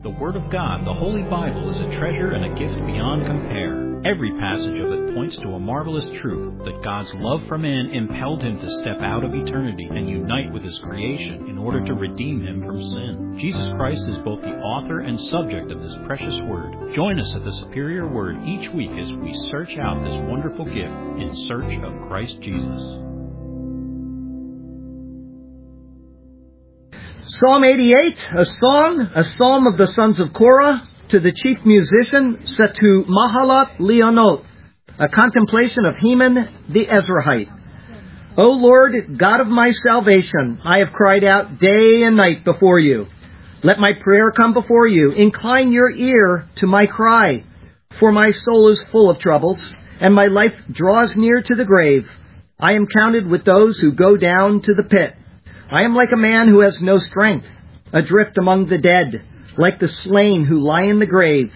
The Word of God, the Holy Bible, is a treasure and a gift beyond compare. Every passage of it points to a marvelous truth that God's love for man impelled him to step out of eternity and unite with his creation in order to redeem him from sin. Jesus Christ is both the author and subject of this precious Word. Join us at the Superior Word each week as we search out this wonderful gift in search of Christ Jesus. Psalm 88, a psalm of the sons of Korah, to the chief musician, set to Mahalath Leannoth, a contemplation of Heman the Ezrahite. O Lord, God of my salvation, I have cried out day and night before you. Let my prayer come before you. Incline your ear to my cry, for my soul is full of troubles, and my life draws near to the grave. I am counted with those who go down to the pit. I am like a man who has no strength, adrift among the dead, like the slain who lie in the grave,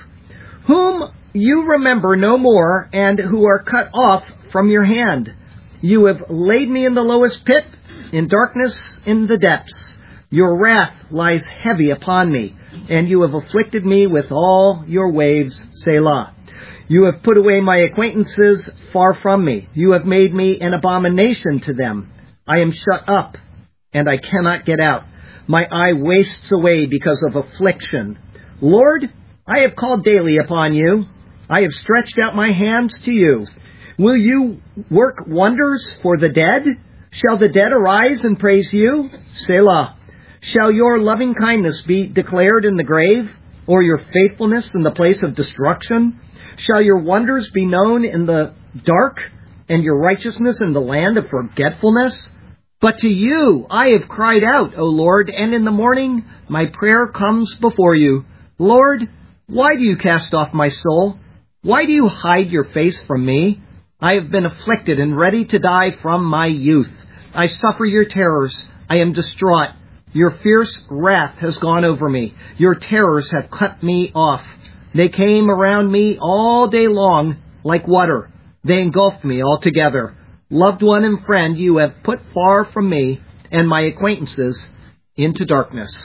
whom you remember no more, and who are cut off from your hand. You have laid me in the lowest pit, in darkness in the depths. Your wrath lies heavy upon me, and you have afflicted me with all your waves, Selah. You have put away my acquaintances far from me. You have made me an abomination to them. I am shut up, and I cannot get out. My eye wastes away because of affliction. Lord, I have called daily upon you. I have stretched out my hands to you. Will you work wonders for the dead? Shall the dead arise and praise you? Selah. Shall your loving kindness be declared in the grave, or your faithfulness in the place of destruction? Shall your wonders be known in the dark, and your righteousness in the land of forgetfulness? But to you I have cried out, O Lord, and in the morning my prayer comes before you. Lord, why do you cast off my soul? Why do you hide your face from me? I have been afflicted and ready to die from my youth. I suffer your terrors. I am distraught. Your fierce wrath has gone over me. Your terrors have cut me off. They came around me all day long like water. They engulfed me altogether. Loved one and friend, you have put far from me, and my acquaintances into darkness.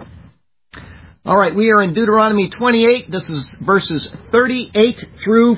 All right, we are in Deuteronomy 28. This is verses 38 through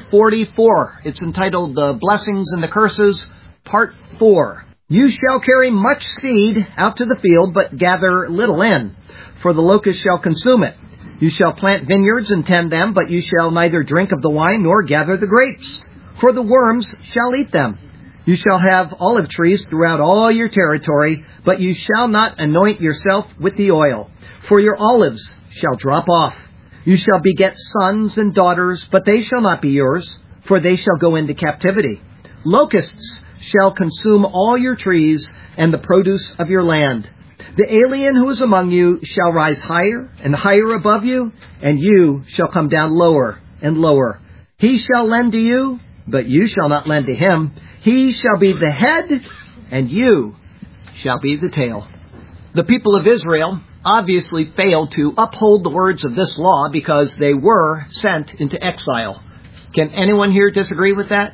44. It's entitled The Blessings and the Curses, Part 4. You shall carry much seed out to the field, but gather little in, for the locust shall consume it. You shall plant vineyards and tend them, but you shall neither drink of the wine nor gather the grapes, for the worms shall eat them. You shall have olive trees throughout all your territory, but you shall not anoint yourself with the oil, for your olives shall drop off. You shall beget sons and daughters, but they shall not be yours, for they shall go into captivity. Locusts shall consume all your trees and the produce of your land. The alien who is among you shall rise higher and higher above you, and you shall come down lower and lower. He shall lend to you, but you shall not lend to him. He shall be the head, and you shall be the tail. The people of Israel obviously failed to uphold the words of this law because they were sent into exile. Can anyone here disagree with that?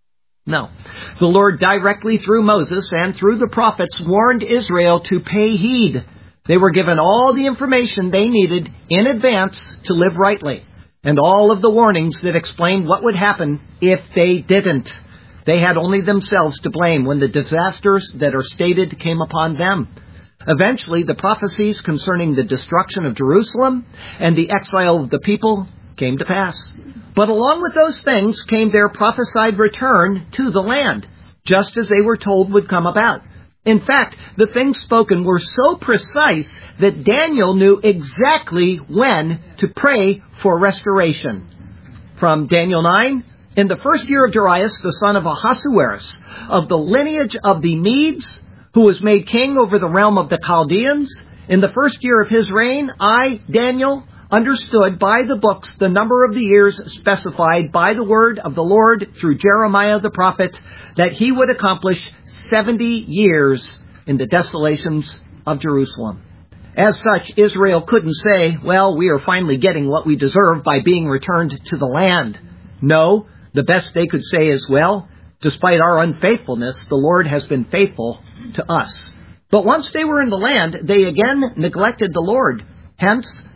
No. The Lord directly through Moses and through the prophets warned Israel to pay heed. They were given all the information they needed in advance to live rightly, and all of the warnings that explained what would happen if they didn't. They had only themselves to blame when the disasters that are stated came upon them. Eventually, the prophecies concerning the destruction of Jerusalem and the exile of the people came to pass. But along with those things came their prophesied return to the land, just as they were told would come about. In fact, the things spoken were so precise that Daniel knew exactly when to pray for restoration. From Daniel 9, in the first year of Darius, the son of Ahasuerus, of the lineage of the Medes, who was made king over the realm of the Chaldeans, in the first year of his reign, I, Daniel, understood by the books the number of the years specified by the word of the Lord through Jeremiah the prophet, that he would accomplish 70 years in the desolations of Jerusalem. As such, Israel couldn't say, well, we are finally getting what we deserve by being returned to the land. No, the best they could say is, well, despite our unfaithfulness, the Lord has been faithful to us. But once they were in the land, they again neglected the Lord. Hence,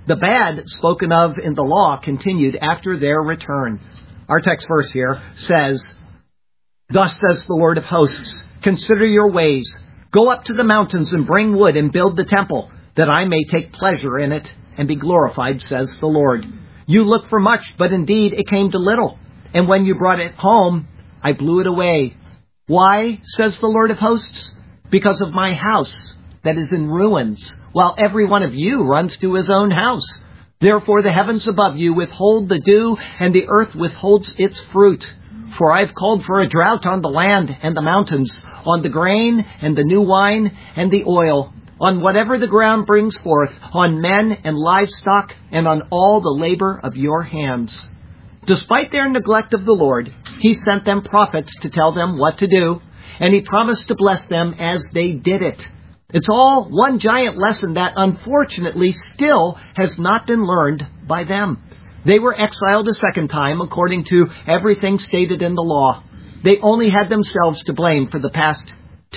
The bad spoken of in the law continued after their return. Our text verse here says, "Thus says the Lord of hosts, consider your ways. Go up to the mountains and bring wood and build the temple, that I may take pleasure in it and be glorified, says the Lord. You look for much, but indeed it came to little. And when you brought it home, I blew it away. Why, says the Lord of hosts? Because of my house that is in ruins, while every one of you runs to his own house. Therefore the heavens above you withhold the dew, and the earth withholds its fruit. For I have called for a drought on the land and the mountains, on the grain and the new wine and the oil, on whatever the ground brings forth, on men and livestock, and on all the labor of your hands." Despite their neglect of the Lord, he sent them prophets to tell them what to do, and he promised to bless them as they did it. It's all one giant lesson that unfortunately still has not been learned by them. They were exiled a second time according to everything stated in the law. They only had themselves to blame for the past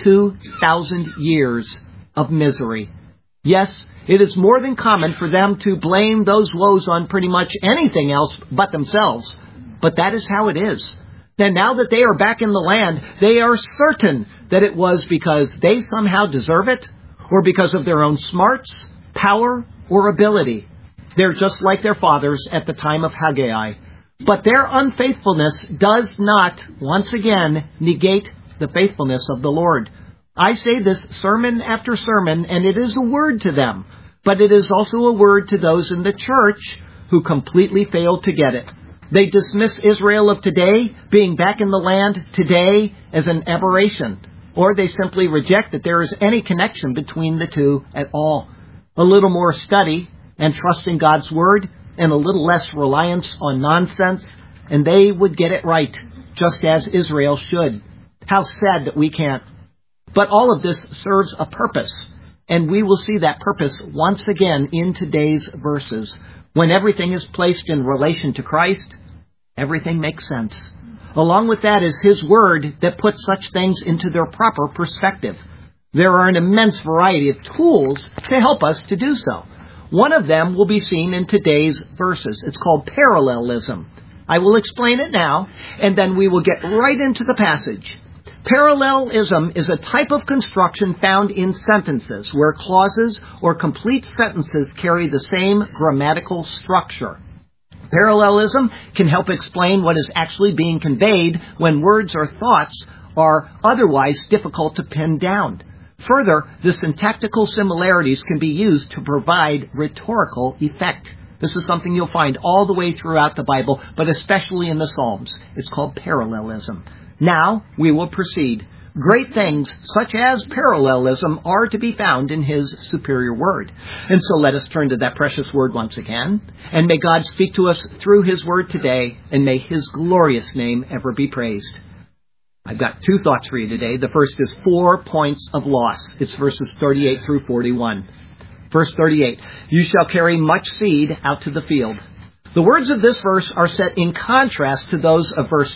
2,000 years of misery. Yes, it is more than common for them to blame those woes on pretty much anything else but themselves. But that is how it is. And now that they are back in the land, they are certain that it was because they somehow deserve it, or because of their own smarts, power, or ability. They're just like their fathers at the time of Haggai. But their unfaithfulness does not, once again, negate the faithfulness of the Lord. I say this sermon after sermon, and it is a word to them. But it is also a word to those in the church who completely fail to get it. They dismiss Israel of today, being back in the land today, as an aberration. Or they simply reject that there is any connection between the two at all. A little more study and trust in God's Word, and a little less reliance on nonsense, and they would get it right, just as Israel should. How sad that we can't. But all of this serves a purpose, and we will see that purpose once again in today's verses. When everything is placed in relation to Christ, everything makes sense. Along with that is His Word that puts such things into their proper perspective. There are an immense variety of tools to help us to do so. One of them will be seen in today's verses. It's called parallelism. I will explain it now, and then we will get right into the passage. Parallelism is a type of construction found in sentences where clauses or complete sentences carry the same grammatical structure. Parallelism can help explain what is actually being conveyed when words or thoughts are otherwise difficult to pin down. Further, the syntactical similarities can be used to provide rhetorical effect. This is something you'll find all the way throughout the Bible, but especially in the Psalms. It's called parallelism. Now, we will proceed. Great things, such as parallelism, are to be found in His superior Word. And so let us turn to that precious Word once again. And may God speak to us through His Word today, and may His glorious name ever be praised. I've got two thoughts for you today. The first is 4 points of loss. It's verses 38 through 41. Verse 38, "You shall carry much seed out to the field." The words of this verse are set in contrast to those of verse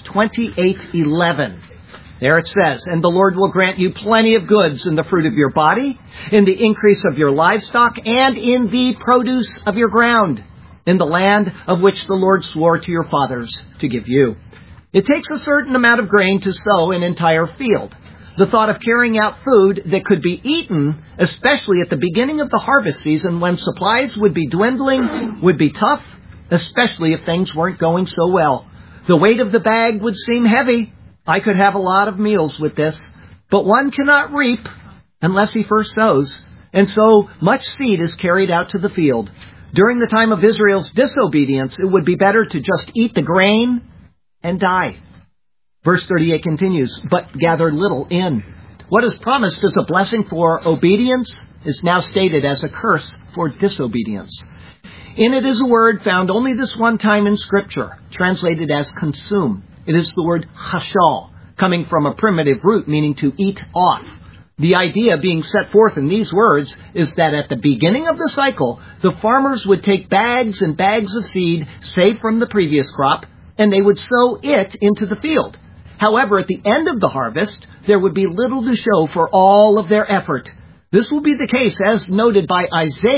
28:11. There it says, "And the Lord will grant you plenty of goods in the fruit of your body, in the increase of your livestock, and in the produce of your ground, in the land of which the Lord swore to your fathers to give you." It takes a certain amount of grain to sow an entire field. The thought of carrying out food that could be eaten, especially at the beginning of the harvest season when supplies would be dwindling, would be tough, especially if things weren't going so well. The weight of the bag would seem heavy. I could have a lot of meals with this, but one cannot reap unless he first sows. And so much seed is carried out to the field. During the time of Israel's disobedience, it would be better to just eat the grain and die. Verse 38 continues, "But gather little in." What is promised as a blessing for obedience is now stated as a curse for disobedience. In it is a word found only this one time in Scripture, translated as consume. It is the word hashal, coming from a primitive root meaning to eat off. The idea being set forth in these words is that at the beginning of the cycle, the farmers would take bags and bags of seed saved from the previous crop, and they would sow it into the field. However, at the end of the harvest, there would be little to show for all of their effort. This will be the case as noted by Isaiah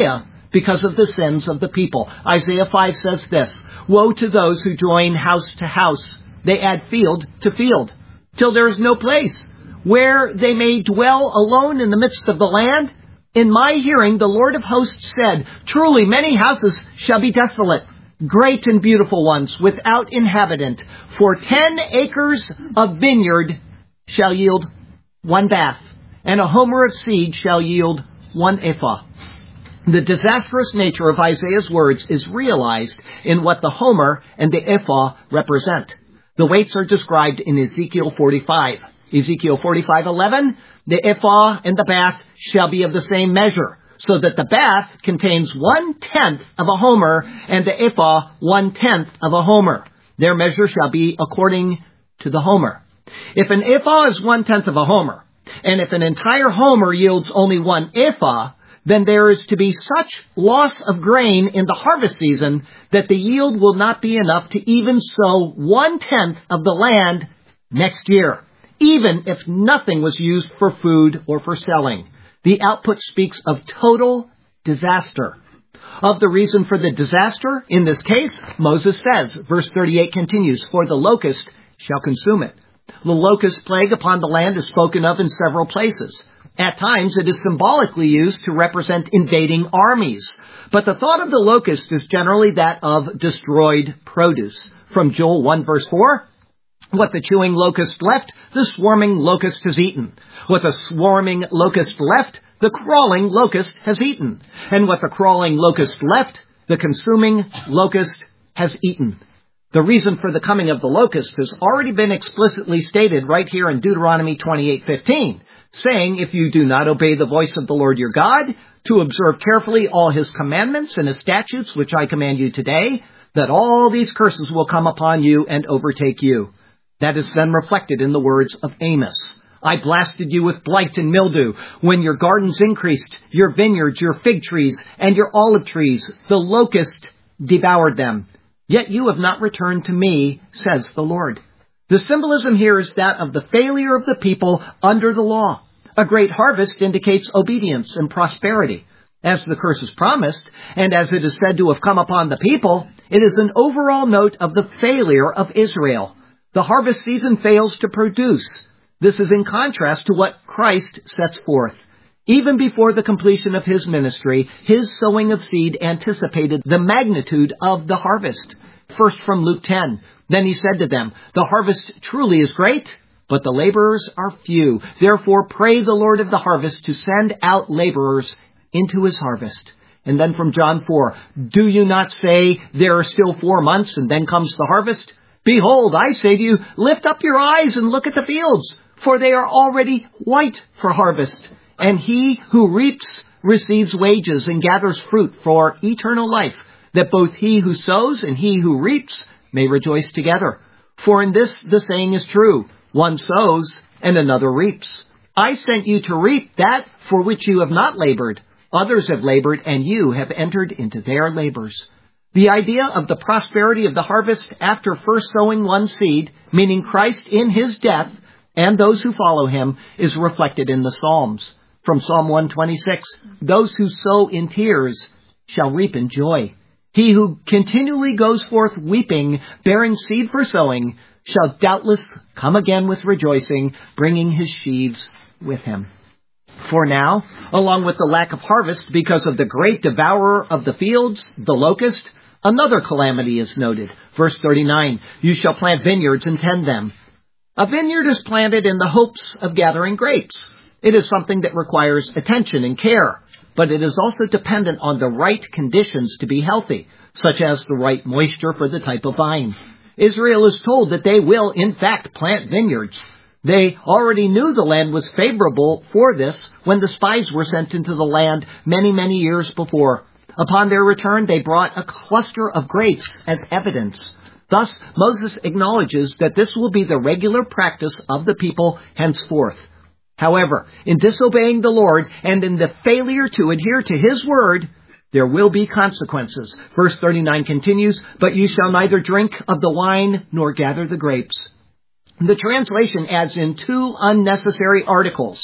because of the sins of the people. Isaiah 5 says this, "Woe to those who join house to house. They add field to field, till there is no place where they may dwell alone in the midst of the land. In my hearing, the Lord of hosts said, truly many houses shall be desolate, great and beautiful ones, without inhabitant. For 10 acres of vineyard shall yield 1 bath, and a homer of seed shall yield 1 ephah." The disastrous nature of Isaiah's words is realized in what the homer and the ephah represent. The weights are described in Ezekiel 45. Ezekiel 45:11, "The ephah and the bath shall be of the same measure, so that the bath contains 1/10 of a homer, and the ephah 1/10 of a homer. Their measure shall be according to the homer." If an ephah is 1/10 of a homer, and if an entire homer yields only 1 ephah, then there is to be such loss of grain in the harvest season that the yield will not be enough to even sow 1/10 of the land next year, even if nothing was used for food or for selling. The output speaks of total disaster. Of the reason for the disaster, in this case, Moses says, verse 38 continues, "For the locust shall consume it." The locust plague upon the land is spoken of in several places. At times, it is symbolically used to represent invading armies. But the thought of the locust is generally that of destroyed produce. From Joel 1 verse 4, "What the chewing locust left, the swarming locust has eaten. What the swarming locust left, the crawling locust has eaten. And what the crawling locust left, the consuming locust has eaten." The reason for the coming of the locust has already been explicitly stated right here in Deuteronomy 28:15. Saying, "If you do not obey the voice of the Lord your God, to observe carefully all his commandments and his statutes, which I command you today, that all these curses will come upon you and overtake you." That is then reflected in the words of Amos. "I blasted you with blight and mildew. When your gardens increased, your vineyards, your fig trees, and your olive trees, the locust devoured them. Yet you have not returned to me, says the Lord." The symbolism here is that of the failure of the people under the law. A great harvest indicates obedience and prosperity. As the curse is promised, and as it is said to have come upon the people, it is an overall note of the failure of Israel. The harvest season fails to produce. This is in contrast to what Christ sets forth. Even before the completion of his ministry, his sowing of seed anticipated the magnitude of the harvest. First from Luke 10, "Then he said to them, the harvest truly is great, but the laborers are few. Therefore pray the Lord of the harvest to send out laborers into his harvest." And then from John 4, "Do you not say, there are still 4 months and then comes the harvest? Behold, I say to you, lift up your eyes and look at the fields, for they are already white for harvest. And he who reaps receives wages and gathers fruit for eternal life, that both he who sows and he who reaps may rejoice together. For in this the saying is true, one sows and another reaps. I sent you to reap that for which you have not labored. Others have labored, and you have entered into their labors." The idea of the prosperity of the harvest after first sowing one seed, meaning Christ in his death and those who follow him, is reflected in the Psalms. From Psalm 126, "Those who sow in tears shall reap in joy. He who continually goes forth weeping, bearing seed for sowing, shall doubtless come again with rejoicing, bringing his sheaves with him." For now, along with the lack of harvest because of the great devourer of the fields, the locust, another calamity is noted. Verse 39, "You shall plant vineyards and tend them." A vineyard is planted in the hopes of gathering grapes. It is something that requires attention and care, but it is also dependent on the right conditions to be healthy, such as the right moisture for the type of vine. Israel is told that they will, in fact, plant vineyards. They already knew the land was favorable for this when the spies were sent into the land many, many years before. Upon their return, they brought a cluster of grapes as evidence. Thus, Moses acknowledges that this will be the regular practice of the people henceforth. However, in disobeying the Lord and in the failure to adhere to his word, there will be consequences. Verse 39 continues, "But you shall neither drink of the wine nor gather the grapes." The translation adds in 2 unnecessary articles.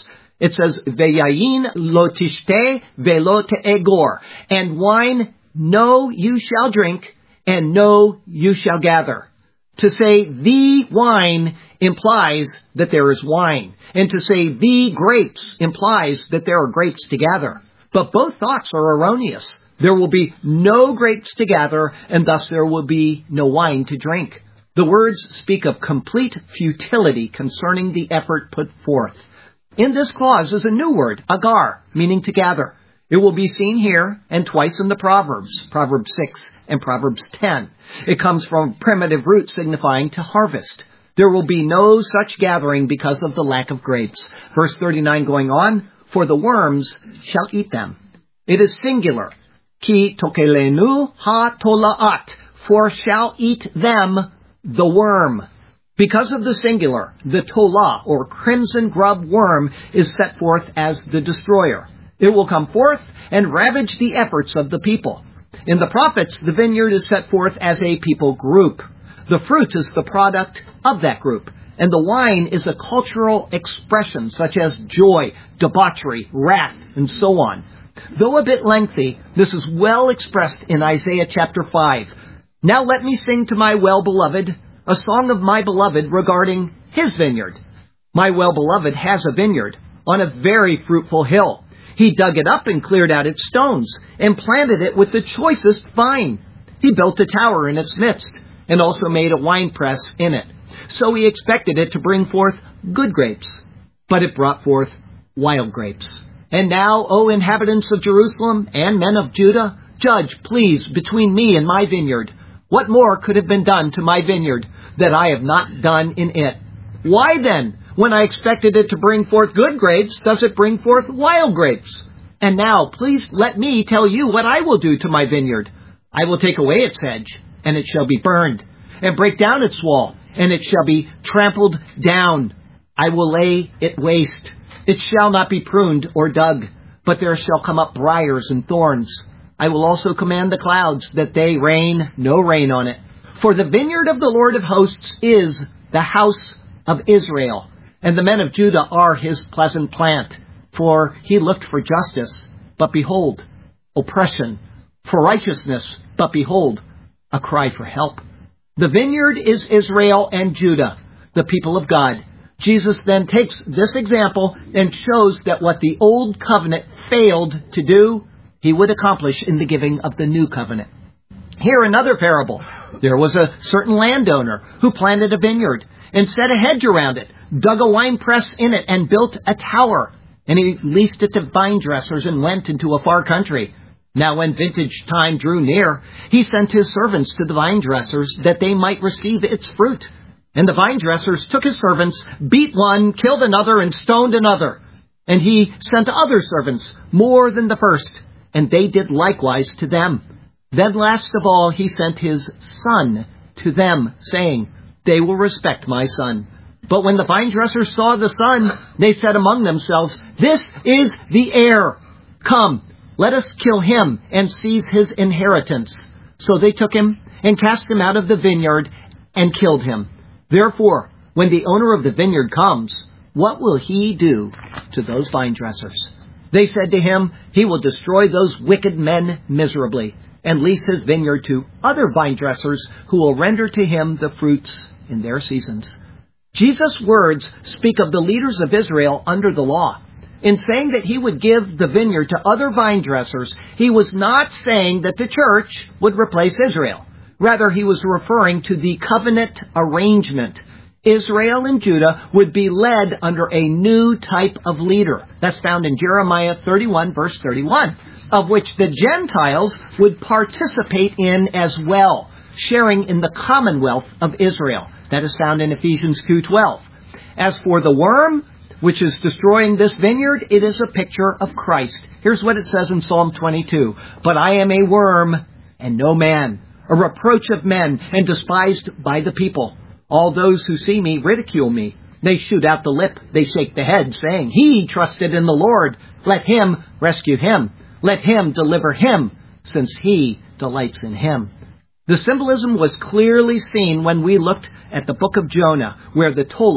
It says, Veyayin lo tishte velo te'egor. And wine, no, you shall drink, and no, you shall gather. To say the wine implies that there is wine. And to say the grapes implies that there are grapes to gather. But both thoughts are erroneous. There will be no grapes to gather, and thus there will be no wine to drink. The words speak of complete futility concerning the effort put forth. In this clause is a new word, agar, meaning to gather. It will be seen here and twice in the Proverbs, Proverbs 6 and Proverbs 10. It comes from a primitive root signifying to harvest. There will be no such gathering because of the lack of grapes. Verse 39 going on, for the worms shall eat them. It is singular. Ki tokelenu ha tolaat, for shall eat them the worm. Because of the singular, the tola, or crimson grub worm, is set forth as the destroyer. It will come forth and ravage the efforts of the people. In the prophets, the vineyard is set forth as a people group. The fruit is the product of that group, and the wine is a cultural expression such as joy, debauchery, wrath, and so on. Though a bit lengthy, this is well expressed in Isaiah chapter 5. Now let me sing to my well-beloved a song of my beloved regarding his vineyard. My well-beloved has a vineyard on a very fruitful hill. He dug it up and cleared out its stones and planted it with the choicest vine. He built a tower in its midst and also made a winepress in it. So he expected it to bring forth good grapes, but it brought forth wild grapes. And now, O inhabitants of Jerusalem and men of Judah, judge, please, between me and my vineyard. What more could have been done to my vineyard that I have not done in it? Why then, when I expected it to bring forth good grapes, does it bring forth wild grapes? And now, please let me tell you what I will do to my vineyard. I will take away its hedge, and it shall be burned, and break down its wall, and it shall be trampled down. I will lay it waste. It shall not be pruned or dug, but there shall come up briars and thorns. I will also command the clouds that they rain no rain on it. For the vineyard of the Lord of hosts is the house of Israel, and the men of Judah are his pleasant plant. For he looked for justice, but behold, oppression, for righteousness, but behold, a cry for help. The vineyard is Israel and Judah, the people of God. Jesus then takes this example and shows that what the old covenant failed to do, he would accomplish in the giving of the new covenant. Here another parable. There was a certain landowner who planted a vineyard and set a hedge around it, dug a winepress in it, and built a tower. And he leased it to vine dressers and went into a far country. Now when vintage time drew near, he sent his servants to the vine dressers that they might receive its fruit. And the vine dressers took his servants, beat one, killed another, and stoned another. And he sent other servants, more than the first, and they did likewise to them. Then last of all he sent his son to them, saying, They will respect my son. But when the vine dressers saw the son, they said among themselves, This is the heir. Come, let us kill him and seize his inheritance. So they took him and cast him out of the vineyard and killed him. Therefore, when the owner of the vineyard comes, what will he do to those vine dressers? They said to him, He will destroy those wicked men miserably and lease his vineyard to other vine dressers who will render to him the fruits in their seasons. Jesus' words speak of the leaders of Israel under the law. In saying that he would give the vineyard to other vine dressers, he was not saying that the church would replace Israel. Rather, he was referring to the covenant arrangement. Israel and Judah would be led under a new type of leader. That's found in Jeremiah 31, verse 31, of which the Gentiles would participate in as well, sharing in the commonwealth of Israel. That is found in Ephesians 2:12. As for the worm, which is destroying this vineyard, it is a picture of Christ. Here's what it says in Psalm 22. But I am a worm and no man, a reproach of men and despised by the people. All those who see me ridicule me. They shoot out the lip, they shake the head, saying, He trusted in the Lord. Let him rescue him. Let him deliver him, since he delights in him. The symbolism was clearly seen when we looked at the book of Jonah, where the Tola,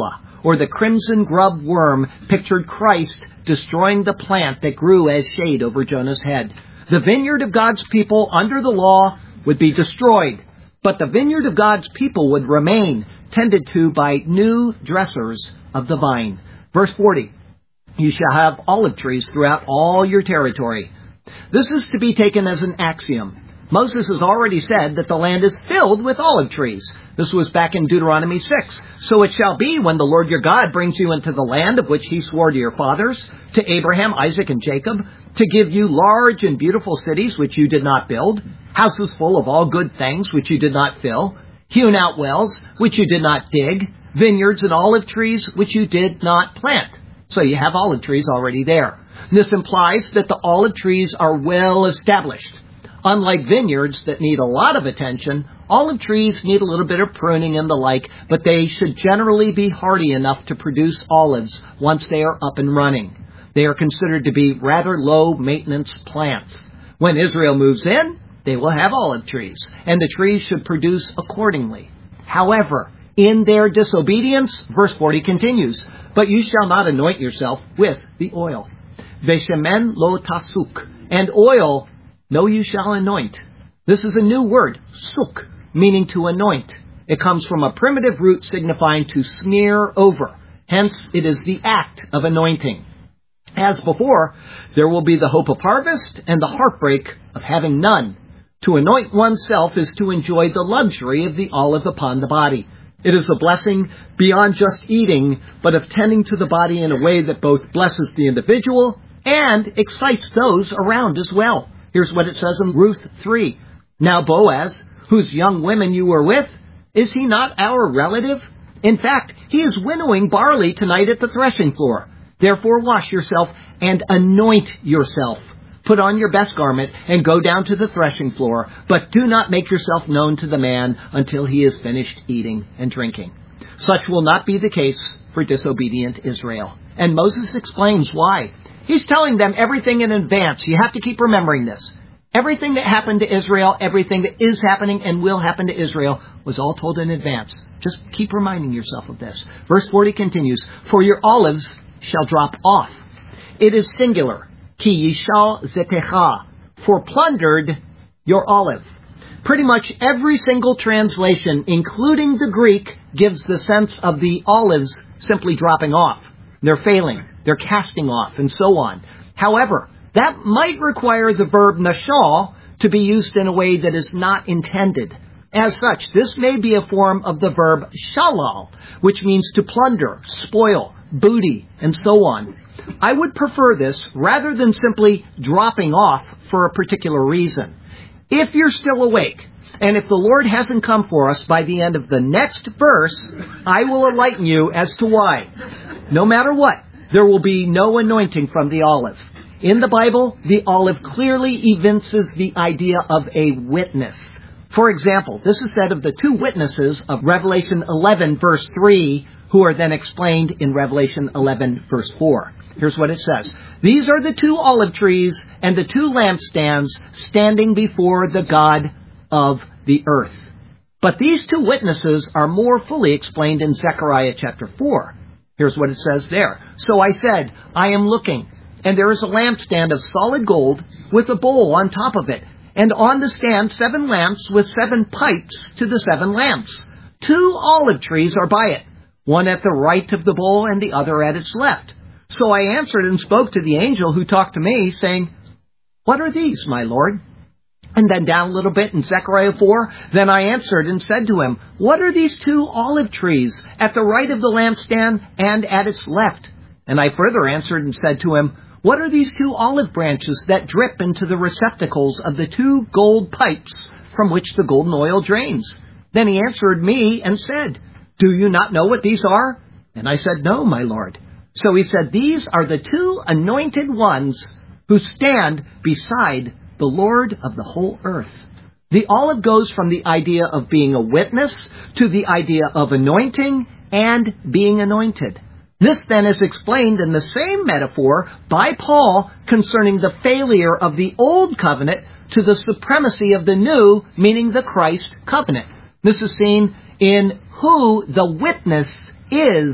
or the crimson grub worm pictured Christ destroying the plant that grew as shade over Jonah's head. The vineyard of God's people under the law would be destroyed, but the vineyard of God's people would remain, tended to by new dressers of the vine. Verse 40, you shall have olive trees throughout all your territory. This is to be taken as an axiom. Moses has already said that the land is filled with olive trees. This was back in Deuteronomy 6. So it shall be when the Lord your God brings you into the land of which he swore to your fathers, to Abraham, Isaac, and Jacob, to give you large and beautiful cities which you did not build, houses full of all good things which you did not fill, hewn out wells which you did not dig, vineyards and olive trees which you did not plant. So you have olive trees already there. This implies that the olive trees are well established. Unlike vineyards that need a lot of attention, olive trees need a little bit of pruning and the like, but they should generally be hardy enough to produce olives once they are up and running. They are considered to be rather low-maintenance plants. When Israel moves in, they will have olive trees, and the trees should produce accordingly. However, in their disobedience, verse 40 continues, but you shall not anoint yourself with the oil. Veshemen lo tasuk, and oil no, you shall anoint. This is a new word, suk, meaning to anoint. It comes from a primitive root signifying to smear over. Hence, it is the act of anointing. As before, there will be the hope of harvest and the heartbreak of having none. To anoint oneself is to enjoy the luxury of the olive upon the body. It is a blessing beyond just eating, but of tending to the body in a way that both blesses the individual and excites those around as well. Here's what it says in Ruth 3. Now Boaz, whose young women you were with, is he not our relative? In fact, he is winnowing barley tonight at the threshing floor. Therefore wash yourself and anoint yourself. Put on your best garment and go down to the threshing floor, but do not make yourself known to the man until he is finished eating and drinking. Such will not be the case for disobedient Israel. And Moses explains why. He's telling them everything in advance. You have to keep remembering this. Everything that happened to Israel, everything that is happening and will happen to Israel was all told in advance. Just keep reminding yourself of this. Verse 40 continues, for your olives shall drop off. It is singular. Ki yishal zetecha. For plundered your olive. Pretty much every single translation, including the Greek, gives the sense of the olives simply dropping off. They're failing. They're casting off, and so on. However, that might require the verb nashal to be used in a way that is not intended. As such, this may be a form of the verb shalal, which means to plunder, spoil, booty, and so on. I would prefer this rather than simply dropping off for a particular reason. If you're still awake, and if the Lord hasn't come for us by the end of the next verse, I will enlighten you as to why. No matter what, there will be no anointing from the olive. In the Bible, the olive clearly evinces the idea of a witness. For example, this is said of the two witnesses of Revelation 11, verse 3, who are then explained in Revelation 11, verse 4. Here's what it says. These are the two olive trees and the two lampstands standing before the God of the earth. But these two witnesses are more fully explained in Zechariah chapter 4. Here's what it says there. So I said, I am looking, and there is a lampstand of solid gold with a bowl on top of it, and on the stand 7 lamps with 7 pipes to the 7 lamps. 2 olive trees are by it, one at the right of the bowl and the other at its left. So I answered and spoke to the angel who talked to me, saying, what are these, my Lord? And then down a little bit in Zechariah 4, then I answered and said to him, what are these 2 olive trees at the right of the lampstand and at its left? And I further answered and said to him, what are these 2 olive branches that drip into the receptacles of the 2 gold pipes from which the golden oil drains? Then he answered me and said, do you not know what these are? And I said, no, my Lord. So he said, these are the 2 anointed ones who stand beside the Lord of the whole earth. The olive goes from the idea of being a witness to the idea of anointing and being anointed. This then is explained in the same metaphor by Paul concerning the failure of the old covenant to the supremacy of the new, meaning the Christ covenant. This is seen in who the witness is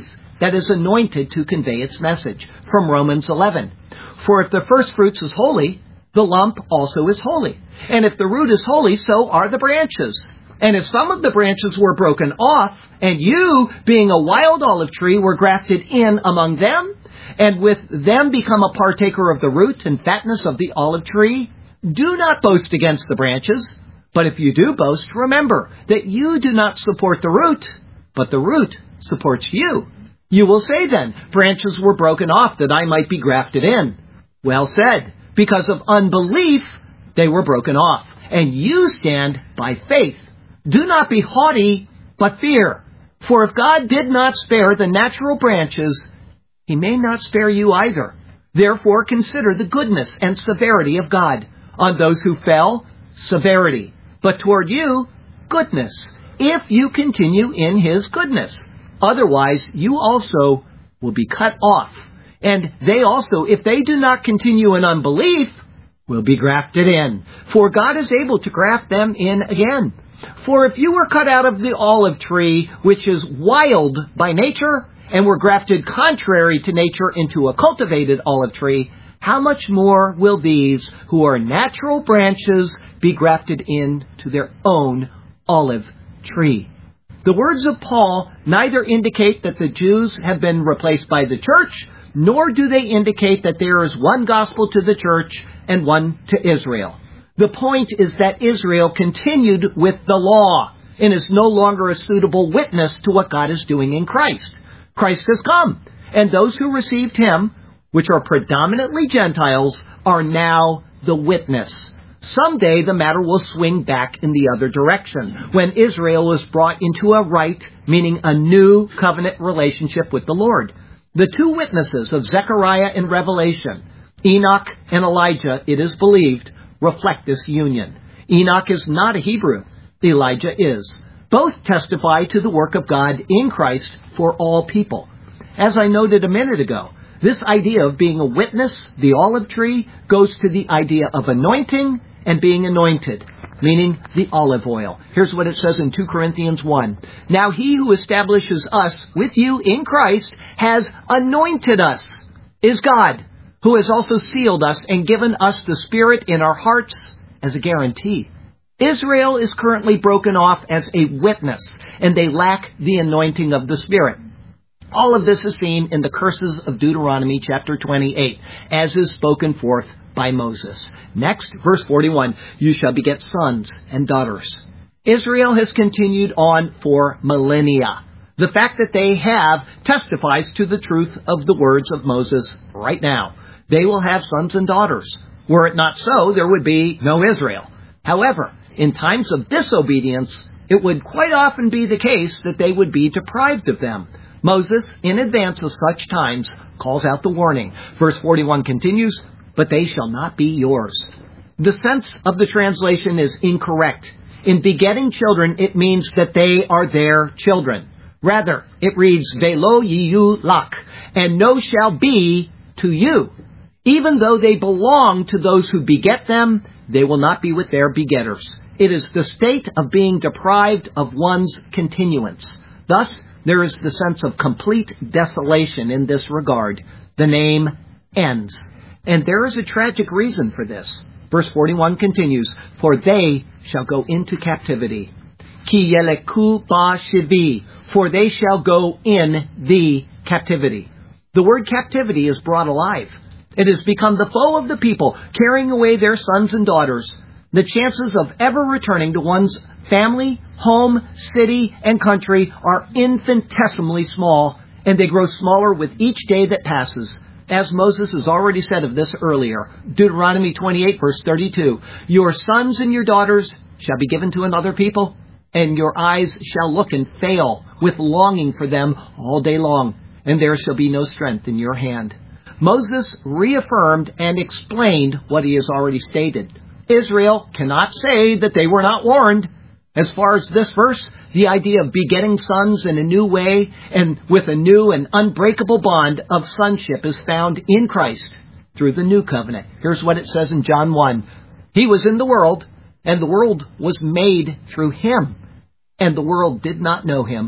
that is anointed to convey its message. From Romans 11. For if the first fruits is holy, the lump also is holy. And if the root is holy, so are the branches. And if some of the branches were broken off, and you, being a wild olive tree, were grafted in among them, and with them become a partaker of the root and fatness of the olive tree, do not boast against the branches. But if you do boast, remember that you do not support the root, but the root supports you. You will say then, branches were broken off that I might be grafted in. Well said, because of unbelief they were broken off, and you stand by faith. Do not be haughty, but fear. For if God did not spare the natural branches, He may not spare you either. Therefore consider the goodness and severity of God. On those who fell, severity. But toward you, goodness, if you continue in His goodness. Otherwise, you also will be cut off. And they also, if they do not continue in unbelief, will be grafted in. For God is able to graft them in again. For if you were cut out of the olive tree, which is wild by nature, and were grafted contrary to nature into a cultivated olive tree, how much more will these who are natural branches be grafted into their own olive tree? The words of Paul neither indicate that the Jews have been replaced by the church, nor do they indicate that there is one gospel to the church and one to Israel. The point is that Israel continued with the law and is no longer a suitable witness to what God is doing in Christ. Christ has come, and those who received Him, which are predominantly Gentiles, are now the witness. Someday the matter will swing back in the other direction, when Israel is brought into a right, meaning a new covenant relationship with the Lord. The two witnesses of Zechariah in Revelation, Enoch and Elijah, it is believed, reflect this union. Enoch is not a Hebrew. Elijah is. Both testify to the work of God in Christ for all people. As I noted a minute ago, this idea of being a witness, the olive tree, goes to the idea of anointing and being anointed, meaning the olive oil. Here's what it says in 2 Corinthians 1. Now He who establishes us with you in Christ has anointed us, is God, who has also sealed us and given us the Spirit in our hearts as a guarantee. Israel is currently broken off as a witness, and they lack the anointing of the Spirit. All of this is seen in the curses of Deuteronomy chapter 28, as is spoken forth by Moses. Next, verse 41, you shall beget sons and daughters. Israel has continued on for millennia. The fact that they have testifies to the truth of the words of Moses right now. They will have sons and daughters. Were it not so, there would be no Israel. However, in times of disobedience, it would quite often be the case that they would be deprived of them. Moses, in advance of such times, calls out the warning. Verse 41 continues, but they shall not be yours. The sense of the translation is incorrect. In begetting children, it means that they are their children. Rather, it reads, Velo yiyu lak, and no shall be to you. Even though they belong to those who beget them, they will not be with their begetters. It is the state of being deprived of one's continuance. Thus, there is the sense of complete desolation in this regard. The name ends. And there is a tragic reason for this. Verse 41 continues, for they shall go into captivity. Ki yeleku ba shivi, for they shall go in the captivity. The word captivity is brought alive. It has become the foe of the people, carrying away their sons and daughters. The chances of ever returning to one's family, home, city, and country are infinitesimally small, and they grow smaller with each day that passes. As Moses has already said of this earlier, Deuteronomy 28, verse 32, your sons and your daughters shall be given to another people, and your eyes shall look and fail with longing for them all day long, and there shall be no strength in your hand. Moses reaffirmed and explained what he has already stated. Israel cannot say that they were not warned. As far as this verse, the idea of begetting sons in a new way and with a new and unbreakable bond of sonship is found in Christ through the new covenant. Here's what it says in John 1. He was in the world, and the world was made through Him, and the world did not know Him.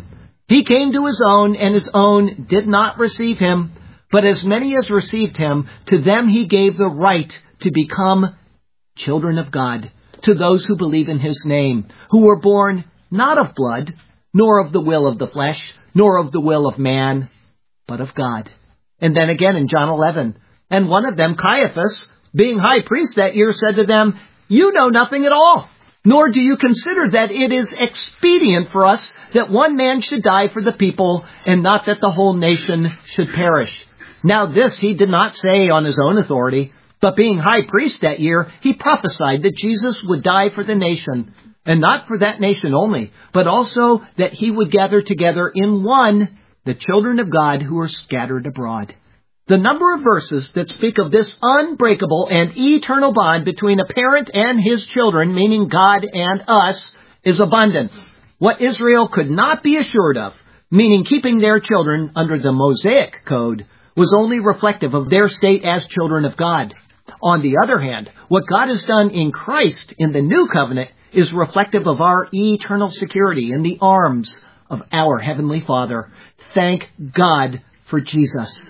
He came to his own, and his own did not receive him. But as many as received him, to them he gave the right to become children of God, to those who believe in his name, who were born not of blood, nor of the will of the flesh, nor of the will of man, but of God. And then again in John 11, and one of them, Caiaphas, being high priest that year, said to them, "You know nothing at all, nor do you consider that it is expedient for us that one man should die for the people, and not that the whole nation should perish." Now this he did not say on his own authority, but being high priest that year, he prophesied that Jesus would die for the nation, and not for that nation only, but also that he would gather together in one the children of God who are scattered abroad. The number of verses that speak of this unbreakable and eternal bond between a parent and his children, meaning God and us, is abundant. What Israel could not be assured of, meaning keeping their children under the Mosaic code, was only reflective of their state as children of God. On the other hand, what God has done in Christ in the new covenant is reflective of our eternal security in the arms of our Heavenly Father. Thank God for Jesus.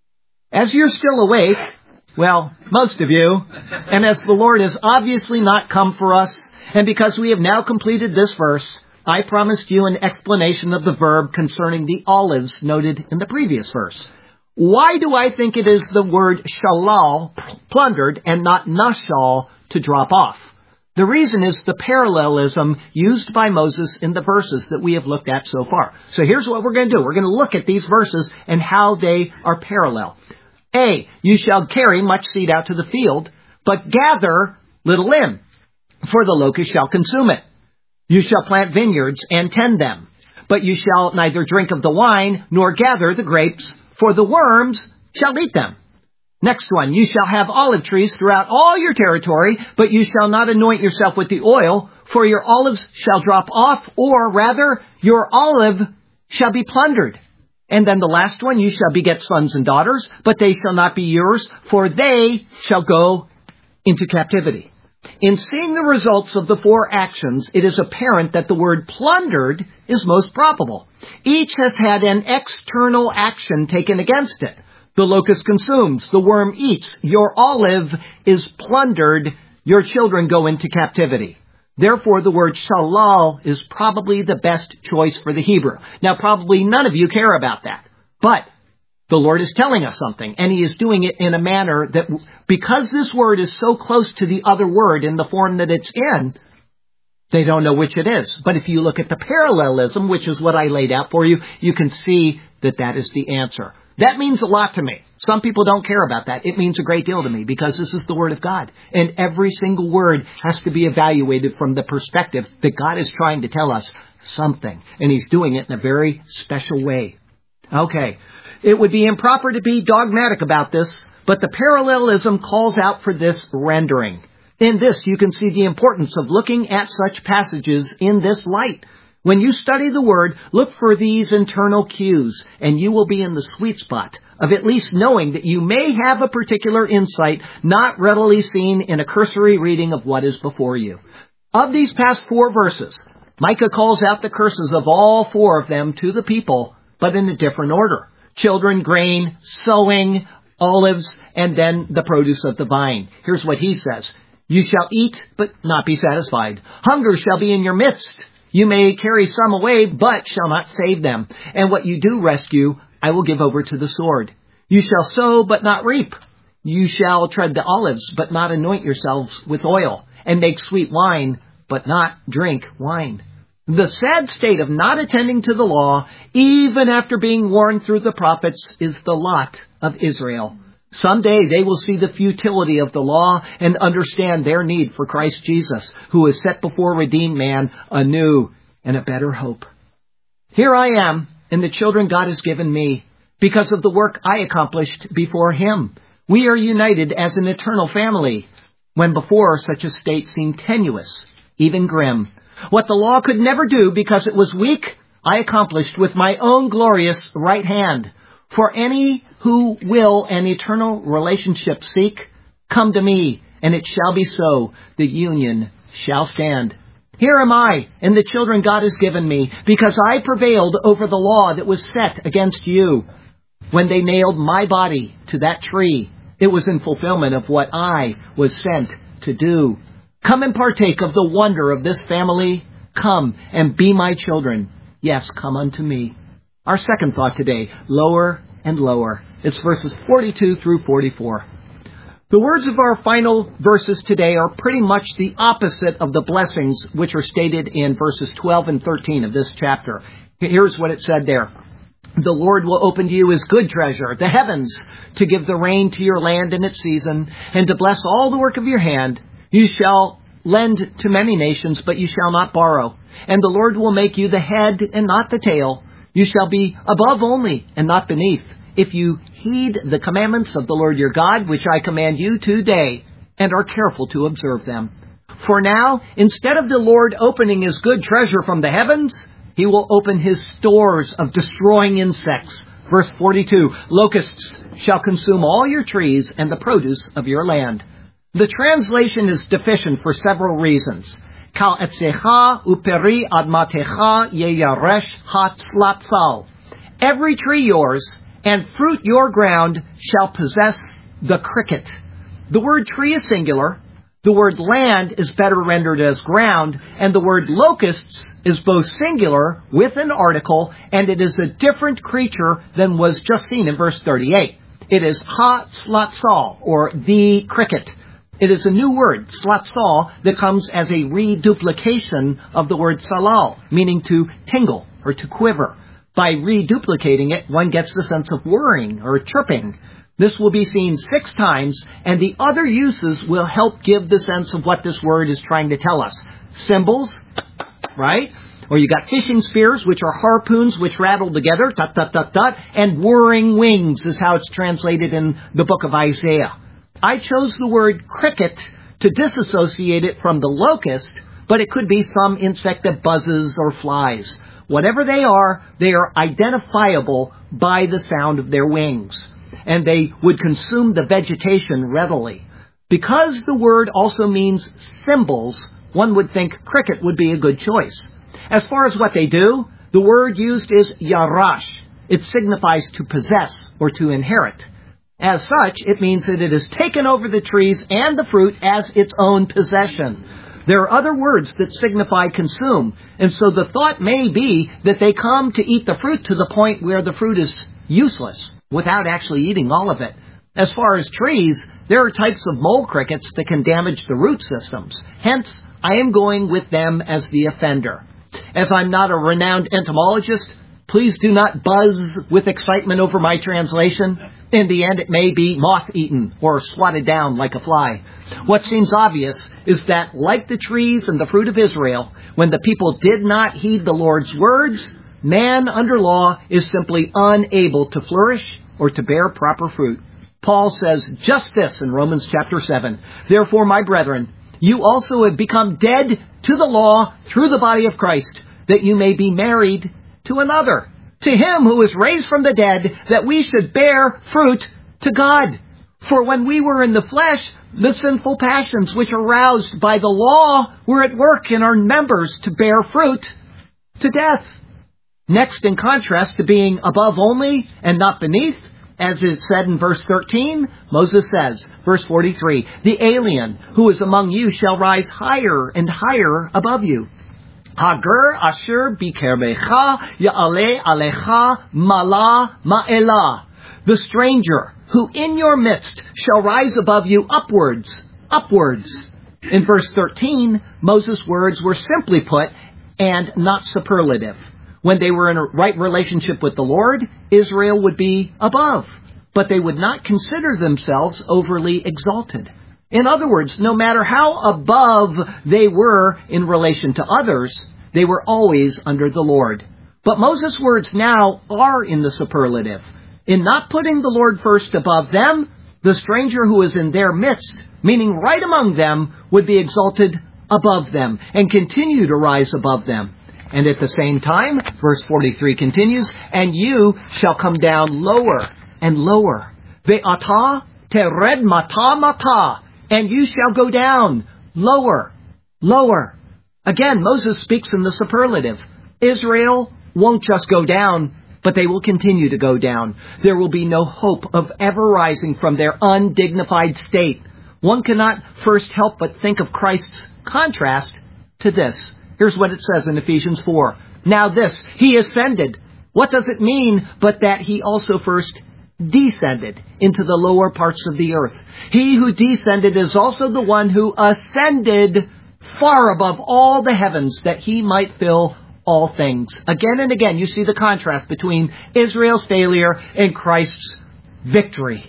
As you're still awake, well, most of you, and as the Lord has obviously not come for us, and because we have now completed this verse, I promised you an explanation of the verb concerning the olives noted in the previous verse. Why do I think it is the word shalal, plundered, and not nashal, to drop off? The reason is the parallelism used by Moses in the verses that we have looked at so far. So here's what we're going to do. We're going to look at these verses and how they are parallel. A, you shall carry much seed out to the field, but gather little in, for the locust shall consume it. You shall plant vineyards and tend them, but you shall neither drink of the wine nor gather the grapes, for the worms shall eat them. Next one, you shall have olive trees throughout all your territory, but you shall not anoint yourself with the oil, for your olives shall drop off, or rather, your olive shall be plundered. And then the last one, you shall beget sons and daughters, but they shall not be yours, for they shall go into captivity. In seeing the results of the four actions, it is apparent that the word plundered is most probable. Each has had an external action taken against it. The locust consumes, the worm eats, your olive is plundered, your children go into captivity. Therefore, the word shalal is probably the best choice for the Hebrew. Now, probably none of you care about that, but the Lord is telling us something, and He is doing it in a manner that, because this word is so close to the other word in the form that it's in, they don't know which it is. But if you look at the parallelism, which is what I laid out for you, you can see that that is the answer. That means a lot to me. Some people don't care about that. It means a great deal to me because this is the Word of God. And every single word has to be evaluated from the perspective that God is trying to tell us something. And He's doing it in a very special way. Okay. It would be improper to be dogmatic about this, but the parallelism calls out for this rendering. In this, you can see the importance of looking at such passages in this light. When you study the Word, look for these internal cues, and you will be in the sweet spot of at least knowing that you may have a particular insight not readily seen in a cursory reading of what is before you. Of these past 4 verses, Micah calls out the curses of all 4 of them to the people, but in a different order. Children, grain, sowing, olives, and then the produce of the vine. Here's what he says. You shall eat, but not be satisfied. Hunger shall be in your midst. You may carry some away, but shall not save them. And what you do rescue, I will give over to the sword. You shall sow, but not reap. You shall tread the olives, but not anoint yourselves with oil, and make sweet wine, but not drink wine. The sad state of not attending to the law, even after being warned through the prophets, is the lot of Israel. Someday they will see the futility of the law and understand their need for Christ Jesus, who has set before redeemed man a new and a better hope. Here I am and the children God has given me because of the work I accomplished before Him. We are united as an eternal family, when before such a state seemed tenuous, even grim. What the law could never do because it was weak, I accomplished with my own glorious right hand. For any who will an eternal relationship seek, come to me, and it shall be so. The union shall stand. Here am I, and the children God has given me, because I prevailed over the law that was set against you. When they nailed my body to that tree, it was in fulfillment of what I was sent to do. Come and partake of the wonder of this family. Come and be my children. Yes, come unto me. Our second thought today, lower and lower. It's verses 42 through 44. The words of our final verses today are pretty much the opposite of the blessings which are stated in verses 12 and 13 of this chapter. Here's what it said there. The Lord will open to you his good treasure, the heavens, to give the rain to your land in its season, and to bless all the work of your hand. You shall lend to many nations, but you shall not borrow. And the Lord will make you the head and not the tail. You shall be above only and not beneath, if you heed the commandments of the Lord your God, which I command you today, and are careful to observe them. For now, instead of the Lord opening his good treasure from the heavens, he will open his stores of destroying insects. Verse 42, locusts shall consume all your trees and the produce of your land. The translation is deficient for several reasons. Kal etzecha uperi admatecha yeyaresh hatzlatzal. Every tree yours and fruit your ground shall possess the cricket. The word tree is singular. The word land is better rendered as ground, and the word locusts is both singular with an article, and it is a different creature than was just seen in verse 38. It is ha-slatzal, or the cricket. It is a new word, slatzal, that comes as a reduplication of the word salal, meaning to tingle or to quiver. By reduplicating it, one gets the sense of whirring or chirping. This will be seen 6 times, and the other uses will help give the sense of what this word is trying to tell us. Cymbals, right? Or you got fishing spears, which are harpoons which rattle together, dot, dot, dot, dot, and whirring wings is how it's translated in the book of Isaiah. I chose the word cricket to disassociate it from the locust, but it could be some insect that buzzes or flies. Whatever they are identifiable by the sound of their wings, and they would consume the vegetation readily. Because the word also means cymbals, one would think cricket would be a good choice. As far as what they do, the word used is yarash. It signifies to possess or to inherit. As such, it means that it has taken over the trees and the fruit as its own possession. There are other words that signify consume, and so the thought may be that they come to eat the fruit to the point where the fruit is useless, without actually eating all of it. As far as trees, there are types of mole crickets that can damage the root systems. Hence, I am going with them as the offender. As I'm not a renowned entomologist, please do not buzz with excitement over my translation. In the end, it may be moth-eaten or swatted down like a fly. What seems obvious is that, like the trees and the fruit of Israel, when the people did not heed the Lord's words, man under law is simply unable to flourish or to bear proper fruit. Paul says just this in Romans chapter 7. Therefore, my brethren, you also have become dead to the law through the body of Christ, that you may be married to another, to him who is raised from the dead, that we should bear fruit to God. For when we were in the flesh, the sinful passions which are roused by the law were at work in our members to bear fruit to death. Next, in contrast to being above only and not beneath, as is said in verse 13, Moses says, verse 43, the alien who is among you shall rise higher and higher above you. Hager asher bikerbecha ya'ale alecha mala ma'ela. The stranger who in your midst shall rise above you upwards, upwards. In verse 13, Moses' words were simply put and not superlative. When they were in a right relationship with the Lord, Israel would be above, but they would not consider themselves overly exalted. In other words, no matter how above they were in relation to others, they were always under the Lord. But Moses' words now are in the superlative. In not putting the Lord first above them, the stranger who is in their midst, meaning right among them, would be exalted above them and continue to rise above them. And at the same time, verse 43 continues, and you shall come down lower and lower. Ve'ata tered mata mata. And you shall go down lower, lower. Again, Moses speaks in the superlative. Israel won't just go down, but they will continue to go down. There will be no hope of ever rising from their undignified state. One cannot first help but think of Christ's contrast to this. Here's what it says in Ephesians 4. Now this, He ascended. What does it mean but that He also first descended into the lower parts of the earth? He who descended is also the one who ascended far above all the heavens, that He might fill all things. Again and again, you see the contrast between Israel's failure and Christ's victory.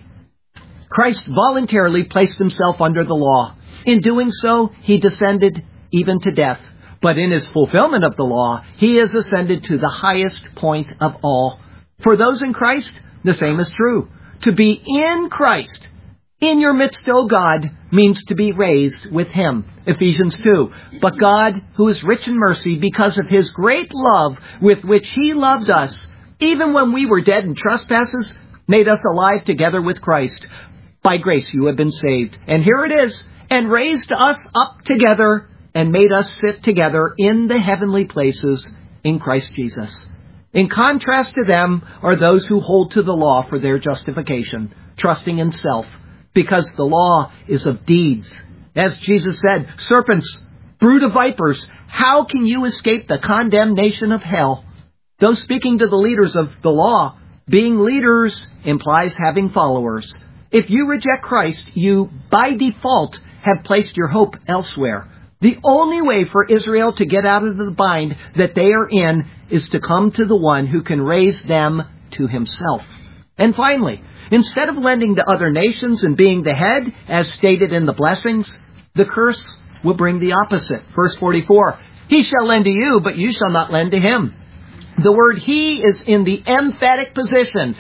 Christ voluntarily placed Himself under the law. In doing so, He descended even to death. But in His fulfillment of the law, He has ascended to the highest point of all. For those in Christ, the same is true. To be in Christ, in your midst, O God, means to be raised with Him. Ephesians 2. But God, who is rich in mercy, because of His great love with which He loved us, even when we were dead in trespasses, made us alive together with Christ. By grace you have been saved. And here it is. And raised us up together and made us sit together in the heavenly places in Christ Jesus. In contrast to them are those who hold to the law for their justification, trusting in self, because the law is of deeds. As Jesus said, serpents, brood of vipers, how can you escape the condemnation of hell? Though speaking to the leaders of the law, being leaders implies having followers. If you reject Christ, you, by default, have placed your hope elsewhere. The only way for Israel to get out of the bind that they are in is to come to the one who can raise them to Himself. And finally, instead of lending to other nations and being the head, as stated in the blessings, the curse will bring the opposite. Verse 44, He shall lend to you, but you shall not lend to him. The word He is in the emphatic position.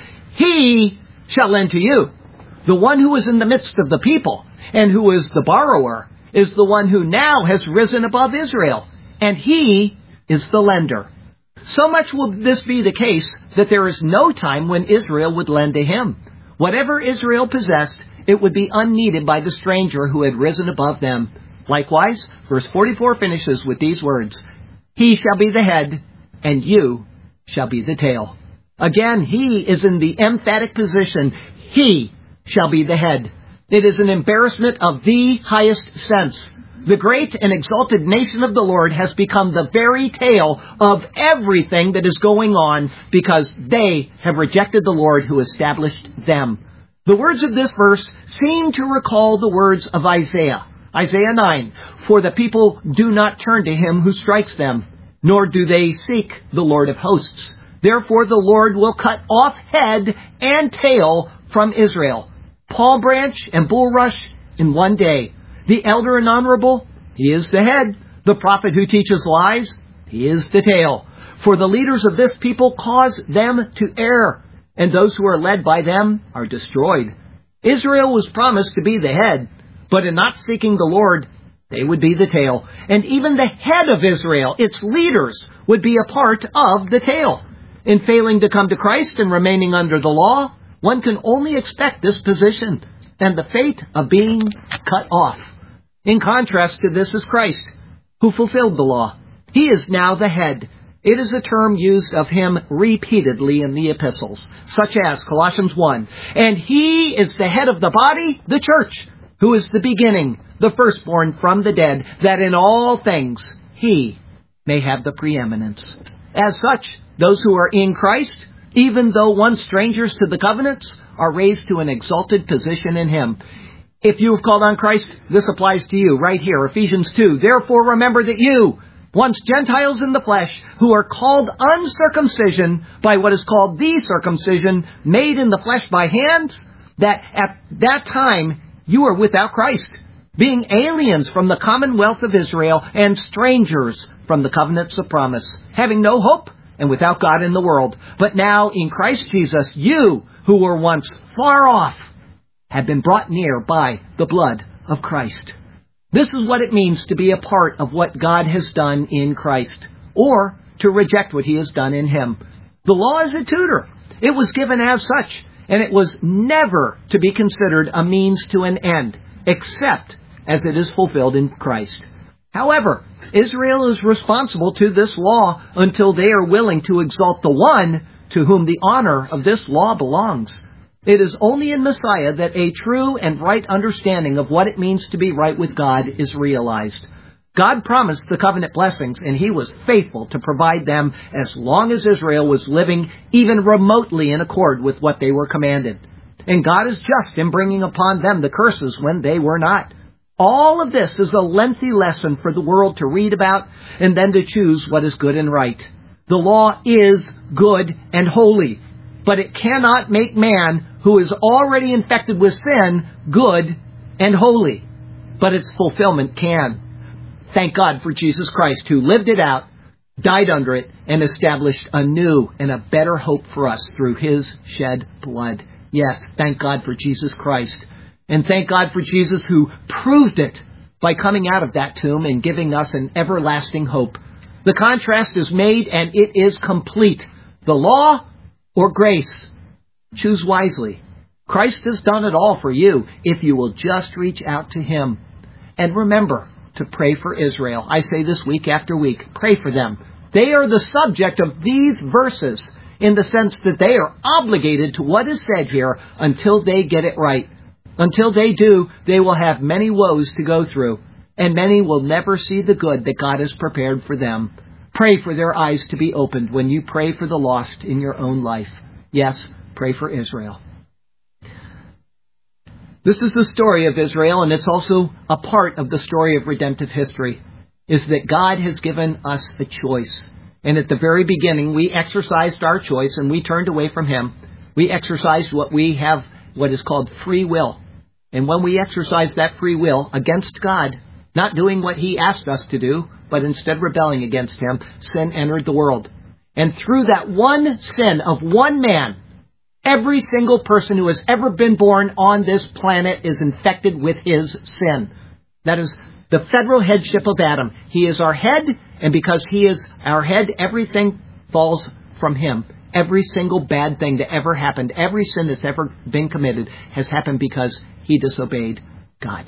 He shall lend to you. The one who is in the midst of the people and who is the borrower is the one who now has risen above Israel, and He is the lender. So much will this be the case that there is no time when Israel would lend to Him. Whatever Israel possessed, it would be unneeded by the stranger who had risen above them. Likewise, verse 44 finishes with these words, He shall be the head, and you shall be the tail. Again, He is in the emphatic position. He shall be the head. It is an embarrassment of the highest sense. The great and exalted nation of the Lord has become the very tail of everything that is going on because they have rejected the Lord who established them. The words of this verse seem to recall the words of Isaiah. Isaiah 9, For the people do not turn to Him who strikes them, nor do they seek the Lord of hosts. Therefore the Lord will cut off head and tail from Israel, palm branch and bulrush in one day. The elder and honorable, he is the head. The prophet who teaches lies, he is the tail. For the leaders of this people cause them to err, and those who are led by them are destroyed. Israel was promised to be the head, but in not seeking the Lord, they would be the tail. And even the head of Israel, its leaders, would be a part of the tail. In failing to come to Christ and remaining under the law, one can only expect this position and the fate of being cut off. In contrast to this is Christ, who fulfilled the law. He is now the head. It is a term used of Him repeatedly in the epistles, such as Colossians 1. And He is the head of the body, the church, who is the beginning, the firstborn from the dead, that in all things He may have the preeminence. As such, those who are in Christ, even though once strangers to the covenants, are raised to an exalted position in Him. If you have called on Christ, this applies to you right here, Ephesians 2. Therefore remember that you, once Gentiles in the flesh, who are called uncircumcision by what is called the circumcision, made in the flesh by hands, that at that time you were without Christ, being aliens from the commonwealth of Israel and strangers from the covenants of promise, having no hope and without God in the world. But now in Christ Jesus, you who were once far off have been brought near by the blood of Christ. This is what it means to be a part of what God has done in Christ, or to reject what He has done in Him. The law is a tutor. It was given as such, and it was never to be considered a means to an end, except as it is fulfilled in Christ. However, Israel is responsible to this law until they are willing to exalt the one to whom the honor of this law belongs. It is only in Messiah that a true and right understanding of what it means to be right with God is realized. God promised the covenant blessings, and He was faithful to provide them as long as Israel was living even remotely in accord with what they were commanded. And God is just in bringing upon them the curses when they were not. All of this is a lengthy lesson for the world to read about and then to choose what is good and right. The law is good and holy, but it cannot make man who is already infected with sin good and holy. But its fulfillment can. Thank God for Jesus Christ, who lived it out, died under it, and established a new and a better hope for us through His shed blood. Yes, thank God for Jesus Christ. And thank God for Jesus, who proved it by coming out of that tomb and giving us an everlasting hope. The contrast is made and it is complete. The law or grace? Choose wisely. Christ has done it all for you if you will just reach out to Him. And remember to pray for Israel. I say this week after week. Pray for them. They are the subject of these verses in the sense that they are obligated to what is said here until they get it right. Until they do, they will have many woes to go through, and many will never see the good that God has prepared for them. Pray for their eyes to be opened when you pray for the lost in your own life. Yes, pray for Israel. This is the story of Israel, and it's also a part of the story of redemptive history, is that God has given us a choice. And at the very beginning, we exercised our choice and we turned away from Him. We exercised what is called free will. And when we exercise that free will against God, not doing what He asked us to do, but instead rebelling against Him, sin entered the world. And through that one sin of one man, every single person who has ever been born on this planet is infected with his sin. That is the federal headship of Adam. He is our head, and because He is our head, everything falls from Him. Every single bad thing that ever happened, every sin that's ever been committed has happened because He disobeyed God.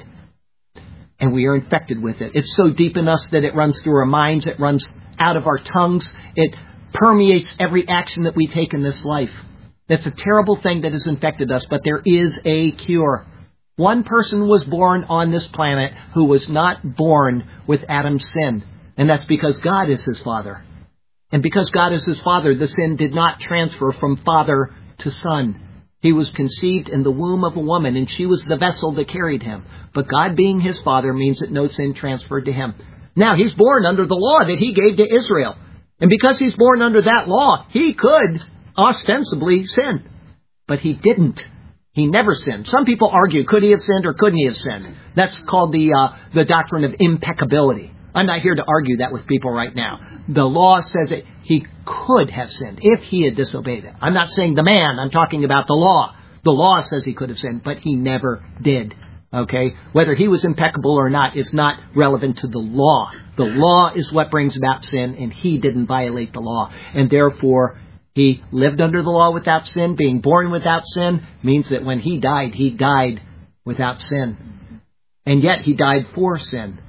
And we are infected with it. It's so deep in us that it runs through our minds, it runs out of our tongues, it permeates every action that we take in this life. That's a terrible thing that has infected us, but there is a cure. One person was born on this planet who was not born with Adam's sin, and that's because God is his father. And because God is his father, the sin did not transfer from father to son. He was conceived in the womb of a woman, and she was the vessel that carried him. But God being his father means that no sin transferred to him. Now, he's born under the law that He gave to Israel. And because he's born under that law, he could ostensibly sin. But he didn't. He never sinned. Some people argue, could he have sinned or couldn't he have sinned? That's called the doctrine of impeccability. I'm not here to argue that with people right now. The law says that he could have sinned if he had disobeyed it. I'm not saying the man. I'm talking about the law. The law says he could have sinned, but he never did. Okay? Whether he was impeccable or not is not relevant to the law. The law is what brings about sin, and he didn't violate the law. And therefore, he lived under the law without sin. Being born without sin means that when he died without sin. And yet he died for sin.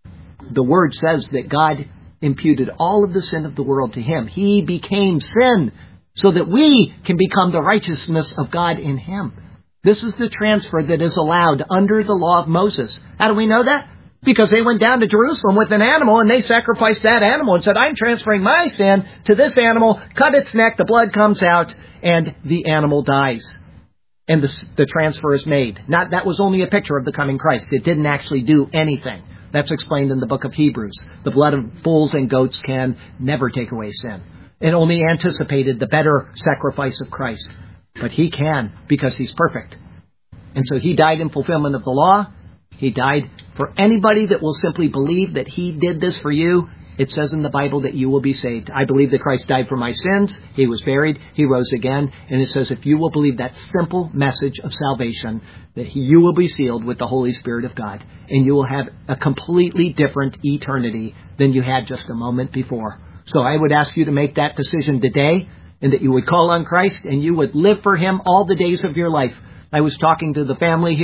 The Word says that God imputed all of the sin of the world to Him. He became sin so that we can become the righteousness of God in Him. This is the transfer that is allowed under the law of Moses. How do we know that? Because they went down to Jerusalem with an animal and they sacrificed that animal and said, I'm transferring my sin to this animal, cut its neck, the blood comes out, and the animal dies. And the transfer is made. That was only a picture of the coming Christ. It didn't actually do anything. That's explained in the book of Hebrews. The blood of bulls and goats can never take away sin. It only anticipated the better sacrifice of Christ. But He can, because He's perfect. And so He died in fulfillment of the law. He died for anybody that will simply believe that He did this for you. It says in the Bible that you will be saved. I believe that Christ died for my sins. He was buried. He rose again. And it says if you will believe that simple message of salvation, that you will be sealed with the Holy Spirit of God. And you will have a completely different eternity than you had just a moment before. So I would ask you to make that decision today, and that you would call on Christ and you would live for Him all the days of your life. I was talking to the family here.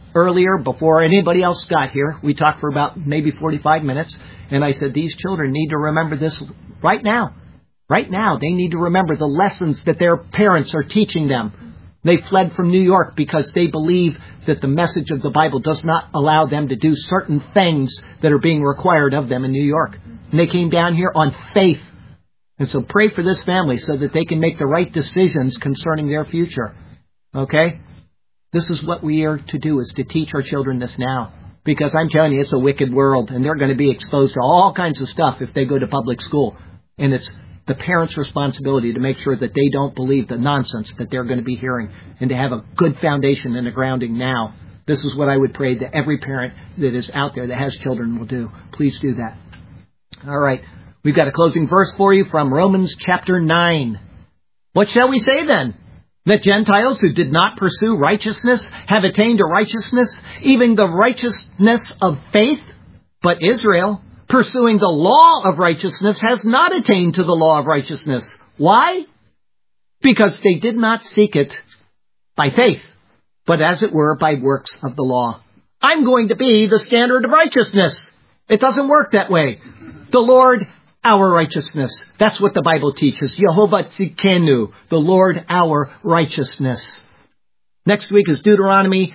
earlier, before anybody else got here. We talked for about maybe 45 minutes. And I said, these children need to remember this right now. Right now, they need to remember the lessons that their parents are teaching them. They fled from New York because they believe that the message of the Bible does not allow them to do certain things that are being required of them in New York. And they came down here on faith. And so pray for this family so that they can make the right decisions concerning their future. Okay? This is what we are to do, is to teach our children this now. Because I'm telling you, it's a wicked world, and they're going to be exposed to all kinds of stuff if they go to public school. And it's the parents' responsibility to make sure that they don't believe the nonsense that they're going to be hearing, and to have a good foundation and a grounding now. This is what I would pray that every parent that is out there that has children will do. Please do that. All right. We've got a closing verse for you from Romans chapter 9. What shall we say then? That Gentiles who did not pursue righteousness have attained to righteousness, even the righteousness of faith? But Israel, pursuing the law of righteousness, has not attained to the law of righteousness. Why? Because they did not seek it by faith, but as it were by works of the law. I'm going to be the standard of righteousness. It doesn't work that way. The Lord, our righteousness. That's what the Bible teaches. Yehovah Tzidkenu, the Lord, our righteousness. Next week is Deuteronomy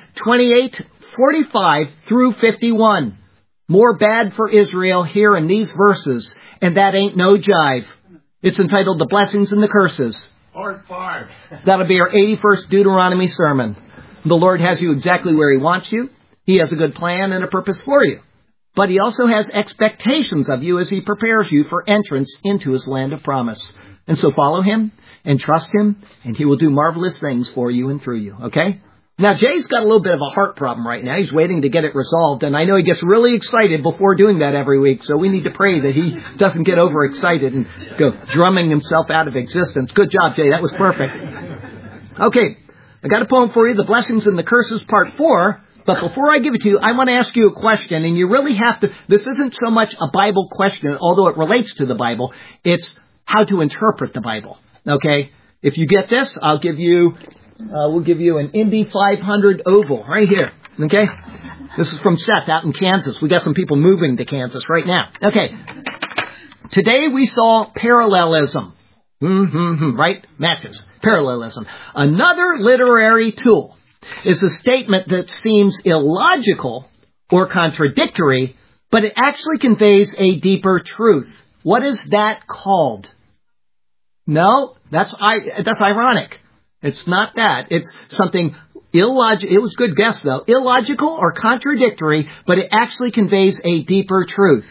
28:45 through 51. More bad for Israel here in these verses, and that ain't no jive. It's entitled The Blessings and the Curses. Part 5. That'll be our 81st Deuteronomy sermon. The Lord has you exactly where He wants you. He has a good plan and a purpose for you. But He also has expectations of you as He prepares you for entrance into His land of promise. And so follow Him and trust Him, and He will do marvelous things for you and through you. Okay? Now, Jay's got a little bit of a heart problem right now. He's waiting to get it resolved, and I know he gets really excited before doing that every week, so we need to pray that he doesn't get overexcited and go drumming himself out of existence. Good job, Jay. That was perfect. Okay, I got a poem for you, The Blessings and the Curses, Part 4. But before I give it to you, I want to ask you a question, and you really have to, this isn't so much a Bible question, although it relates to the Bible, it's how to interpret the Bible. Okay? If you get this, we'll give you an Indy 500 oval right here. Okay? This is from Seth out in Kansas. We got some people moving to Kansas right now. Okay. Today we saw parallelism. Right? Matches. Parallelism. Another literary tool is a statement that seems illogical or contradictory, but it actually conveys a deeper truth. What is that called? No, that's ironic. It's not that. It's something illogical. It was a good guess, though. Illogical or contradictory, but it actually conveys a deeper truth.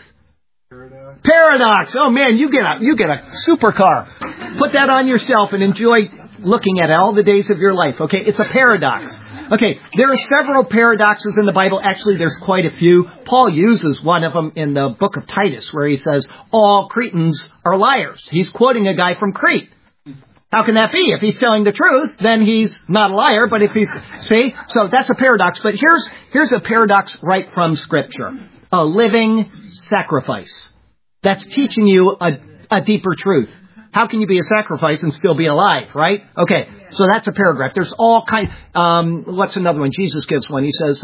Paradox. Oh, man, you get a supercar. Put that on yourself and enjoy looking at it all the days of your life. Okay, it's a paradox. Okay, there are several paradoxes in the Bible. Actually, there's quite a few. Paul uses one of them in the book of Titus, where he says, all Cretans are liars. He's quoting a guy from Crete. How can that be? If he's telling the truth, then he's not a liar. But if he's, see? So that's a paradox. But here's a paradox right from Scripture. A living sacrifice. That's teaching you a deeper truth. How can you be a sacrifice and still be alive, right? Okay, so that's a paragraph. There's all kind. What's another one? Jesus gives one. He says,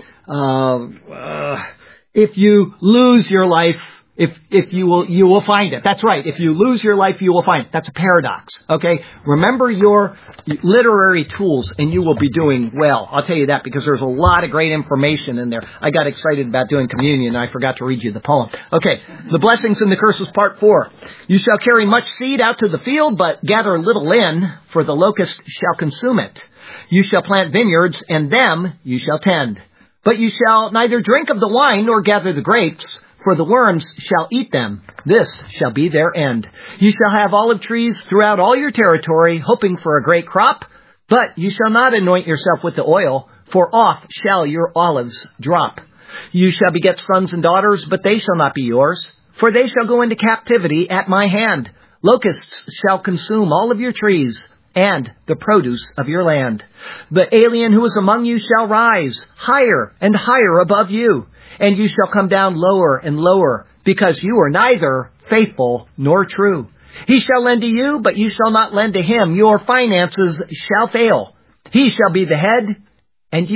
if you lose your life, if you will find it. That's right. If you lose your life, you will find it. That's a paradox. Okay? Remember your literary tools and you will be doing well. I'll tell you that because there's a lot of great information in there. I got excited about doing communion and I forgot to read you the poem. Okay. The Blessings and the Curses, Part 4. You shall carry much seed out to the field, but gather little in, for the locust shall consume it. You shall plant vineyards, and them you shall tend. But you shall neither drink of the wine nor gather the grapes, for the worms shall eat them. This shall be their end. You shall have olive trees throughout all your territory, hoping for a great crop, but you shall not anoint yourself with the oil, for off shall your olives drop. You shall beget sons and daughters, but they shall not be yours, for they shall go into captivity at my hand. Locusts shall consume all of your trees, and the produce of your land. The alien who is among you shall rise higher and higher above you, and you shall come down lower and lower, because you are neither faithful nor true. He shall lend to you, but you shall not lend to him. Your finances shall fail. He shall be the head, and you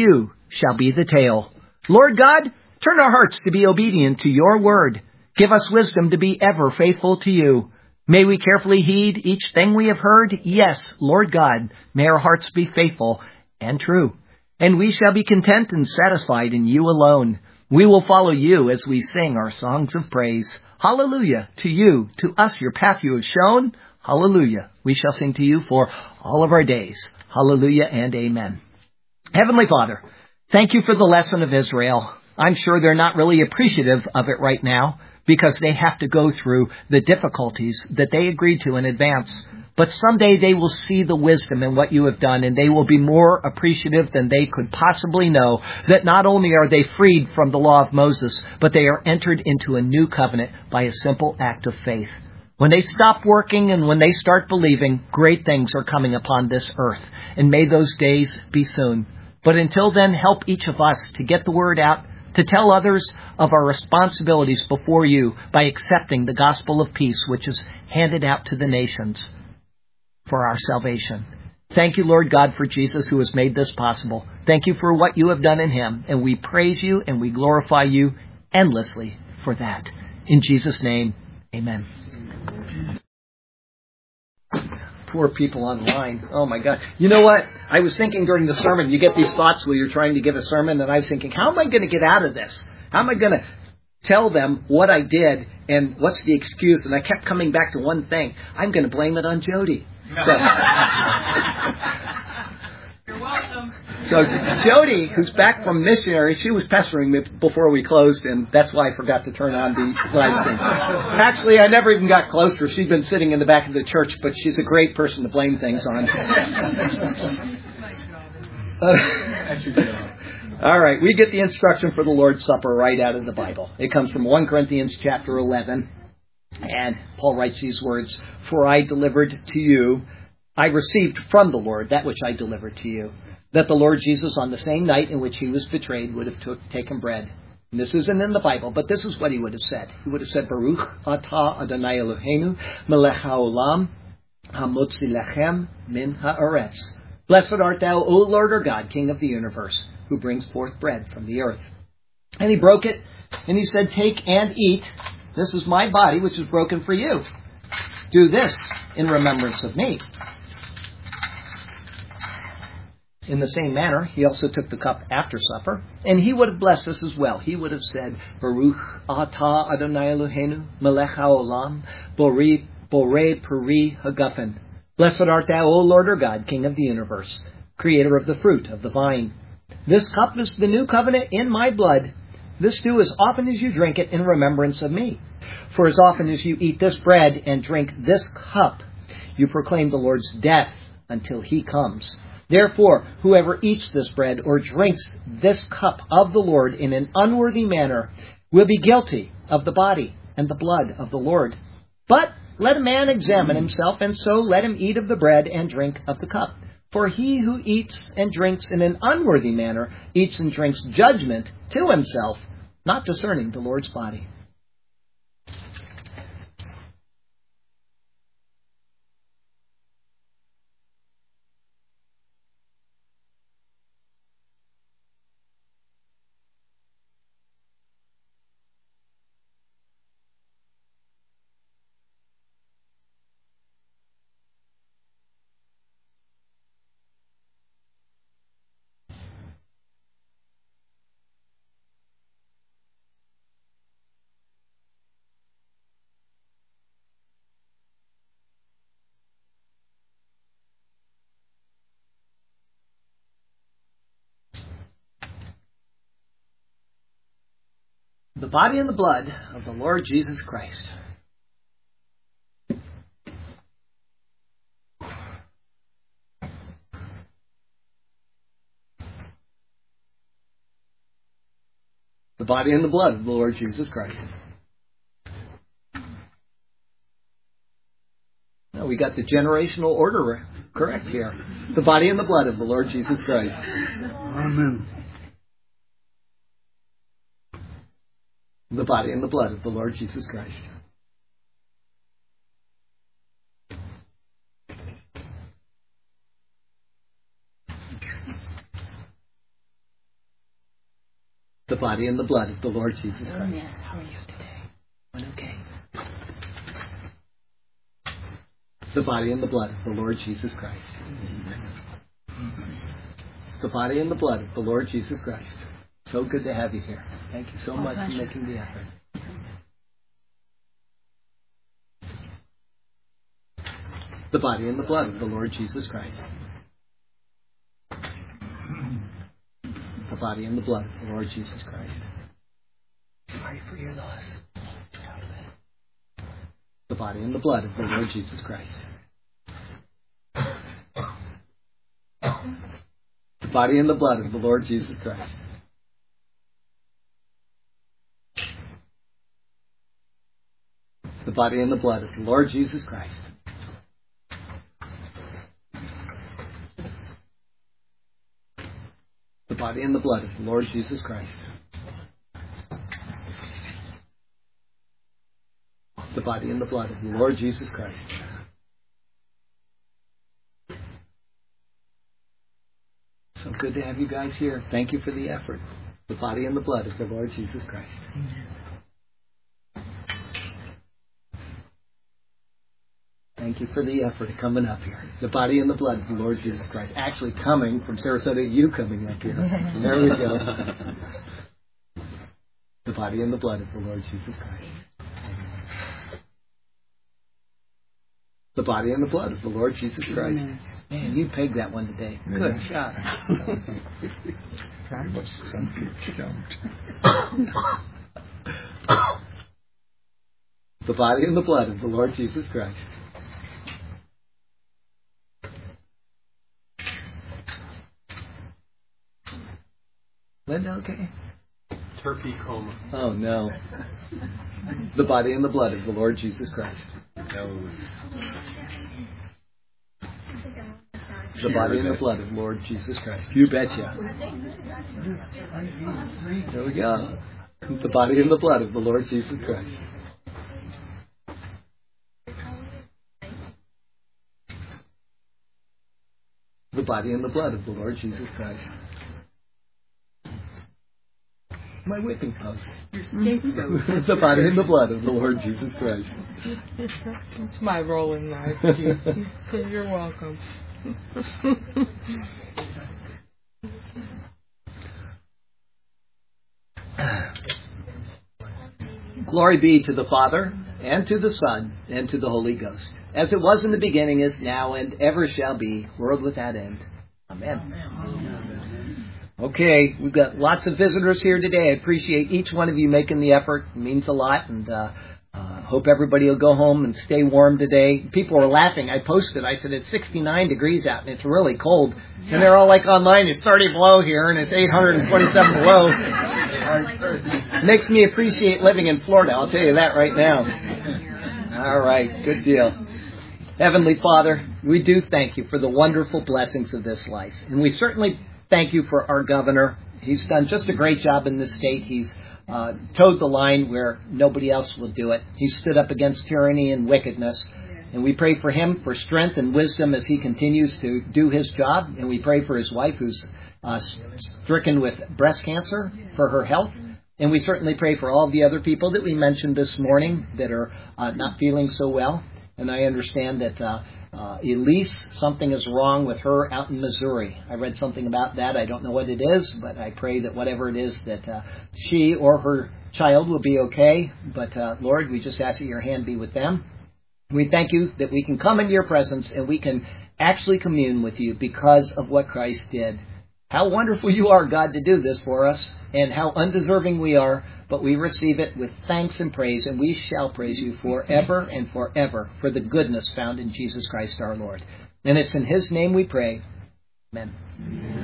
shall be the tale. Lord God, turn our hearts to be obedient to your word. Give us wisdom to be ever faithful to you. May we carefully heed each thing we have heard. Yes, Lord God, may our hearts be faithful and true. And we shall be content and satisfied in you alone. We will follow you as we sing our songs of praise. Hallelujah to you, to us your path you have shown. Hallelujah. We shall sing to you for all of our days. Hallelujah and amen. Heavenly Father, thank you for the lesson of Israel. I'm sure they're not really appreciative of it right now because they have to go through the difficulties that they agreed to in advance. But someday they will see the wisdom in what you have done, and they will be more appreciative than they could possibly know that not only are they freed from the law of Moses, but they are entered into a new covenant by a simple act of faith. When they stop working and when they start believing, great things are coming upon this earth, and may those days be soon. But until then, help each of us to get the word out, to tell others of our responsibilities before you by accepting the gospel of peace, which is handed out to the nations for our salvation. Thank you, Lord God, for Jesus who has made this possible. Thank you for what you have done in him, and we praise you and we glorify you endlessly for that. In Jesus' name, amen. Poor people online. Oh, my God. You know what? I was thinking during the sermon, you get these thoughts while you're trying to give a sermon, and I was thinking, how am I going to get out of this? How am I going to tell them what I did and what's the excuse? And I kept coming back to one thing. I'm going to blame it on Jody. So, you're welcome. So Jody, who's back from missionary, she was pestering me before we closed, and that's why I forgot to turn on the live stream. Actually, I never even got close to her. She's been sitting in the back of the church, but she's a great person to blame things on. All right, we get the instruction for the Lord's Supper right out of the Bible. It comes from 1 Corinthians chapter 11, and Paul writes these words, "For I delivered to you, I received from the Lord that which I delivered to you, that the Lord Jesus, on the same night in which he was betrayed, would have taken bread." And this isn't in the Bible, but this is what he would have said. He would have said, "Baruch atah Adonai Eloheinu, melech haolam, hamotzi lechem min haaretz. Blessed art thou, O Lord our God, King of the universe, who brings forth bread from the earth." And he broke it, and he said, "Take and eat. This is my body, which is broken for you. Do this in remembrance of me." In the same manner, he also took the cup after supper, and he would have blessed us as well. He would have said, "Baruch atah Adonai Eloheinu, melech haolam, borei peri hagafen. Blessed art thou, O Lord our God, King of the universe, creator of the fruit of the vine. This cup is the new covenant in my blood. This do as often as you drink it in remembrance of me. For as often as you eat this bread and drink this cup, you proclaim the Lord's death until he comes. Therefore, whoever eats this bread or drinks this cup of the Lord in an unworthy manner will be guilty of the body and the blood of the Lord. But let a man examine himself, and so let him eat of the bread and drink of the cup. For he who eats and drinks in an unworthy manner eats and drinks judgment to himself, not discerning the Lord's body." The body and the blood of the Lord Jesus Christ. The body and the blood of the Lord Jesus Christ. No, we got the generational order correct here. The body and the blood of the Lord Jesus Christ. Amen. The body and the blood of the Lord Jesus Christ. The body and the blood of the Lord Jesus Christ. How are you today? Okay. The body and the blood of the Lord Jesus Christ. The body and the blood of the Lord Jesus Christ. So good to have you here. Thank you so much for making the effort. The body and the blood of the Lord Jesus Christ. The body and the blood of the Lord Jesus Christ. Sorry for your loss. The body and the blood of the Lord Jesus Christ. The body and the blood of the Lord Jesus Christ. The body and the blood of the Lord Jesus Christ. The body and the blood of the Lord Jesus Christ. The body and the blood of the Lord Jesus Christ. So good to have you guys here. Thank you for the effort. The body and the blood of the Lord Jesus Christ. Thank you for the effort of coming up here. The body and the blood of the Lord Jesus Christ. Actually coming from Sarasota, you coming up here. There we go. The body and the blood of the Lord Jesus Christ. The body and the blood of the Lord Jesus Christ. Man, you pegged that one today. Good job. The body and the blood of the Lord Jesus Christ. Linda, okay? Turkey coma. Oh, no. The body and the blood of the Lord Jesus Christ. No. The body and the blood of Lord Jesus Christ. You betcha. There we go. The body and the blood of the Lord Jesus Christ. The body and the blood of the Lord Jesus Christ. My whipping post. The body and the blood of the Lord Jesus Christ. It's my role in life. You're welcome. Glory be to the Father, and to the Son, and to the Holy Ghost, as it was in the beginning, is now, and ever shall be, world without end. Amen. Okay, we've got lots of visitors here today. I appreciate each one of you making the effort. It means a lot, and hope everybody will go home and stay warm today. People were laughing. I posted, I said, it's 69 degrees out, and it's really cold. Yeah. And they're all like online, it's 30 below here, and it's 827 below. Makes me appreciate living in Florida, I'll tell you that right now. All right, good deal. Heavenly Father, we do thank you for the wonderful blessings of this life. And we certainly thank you for our governor. He's done just a great job in this state. He's towed the line where nobody else will do it. He stood up against tyranny and wickedness. And we pray for him for strength and wisdom as he continues to do his job. And we pray for his wife who's stricken with breast cancer, for her health. And we certainly pray for all the other people that we mentioned this morning that are not feeling so well. And I understand that Elise, something is wrong with her out in Missouri. I read something about that. I don't know what it is, but I pray that whatever it is, that she or her child will be okay. But Lord, we just ask that your hand be with them. We thank you that we can come into your presence and we can actually commune with you because of what Christ did. How wonderful you are, God, to do this for us, and how undeserving we are, but we receive it with thanks and praise, and we shall praise you forever and forever for the goodness found in Jesus Christ our Lord. And it's in his name we pray. Amen.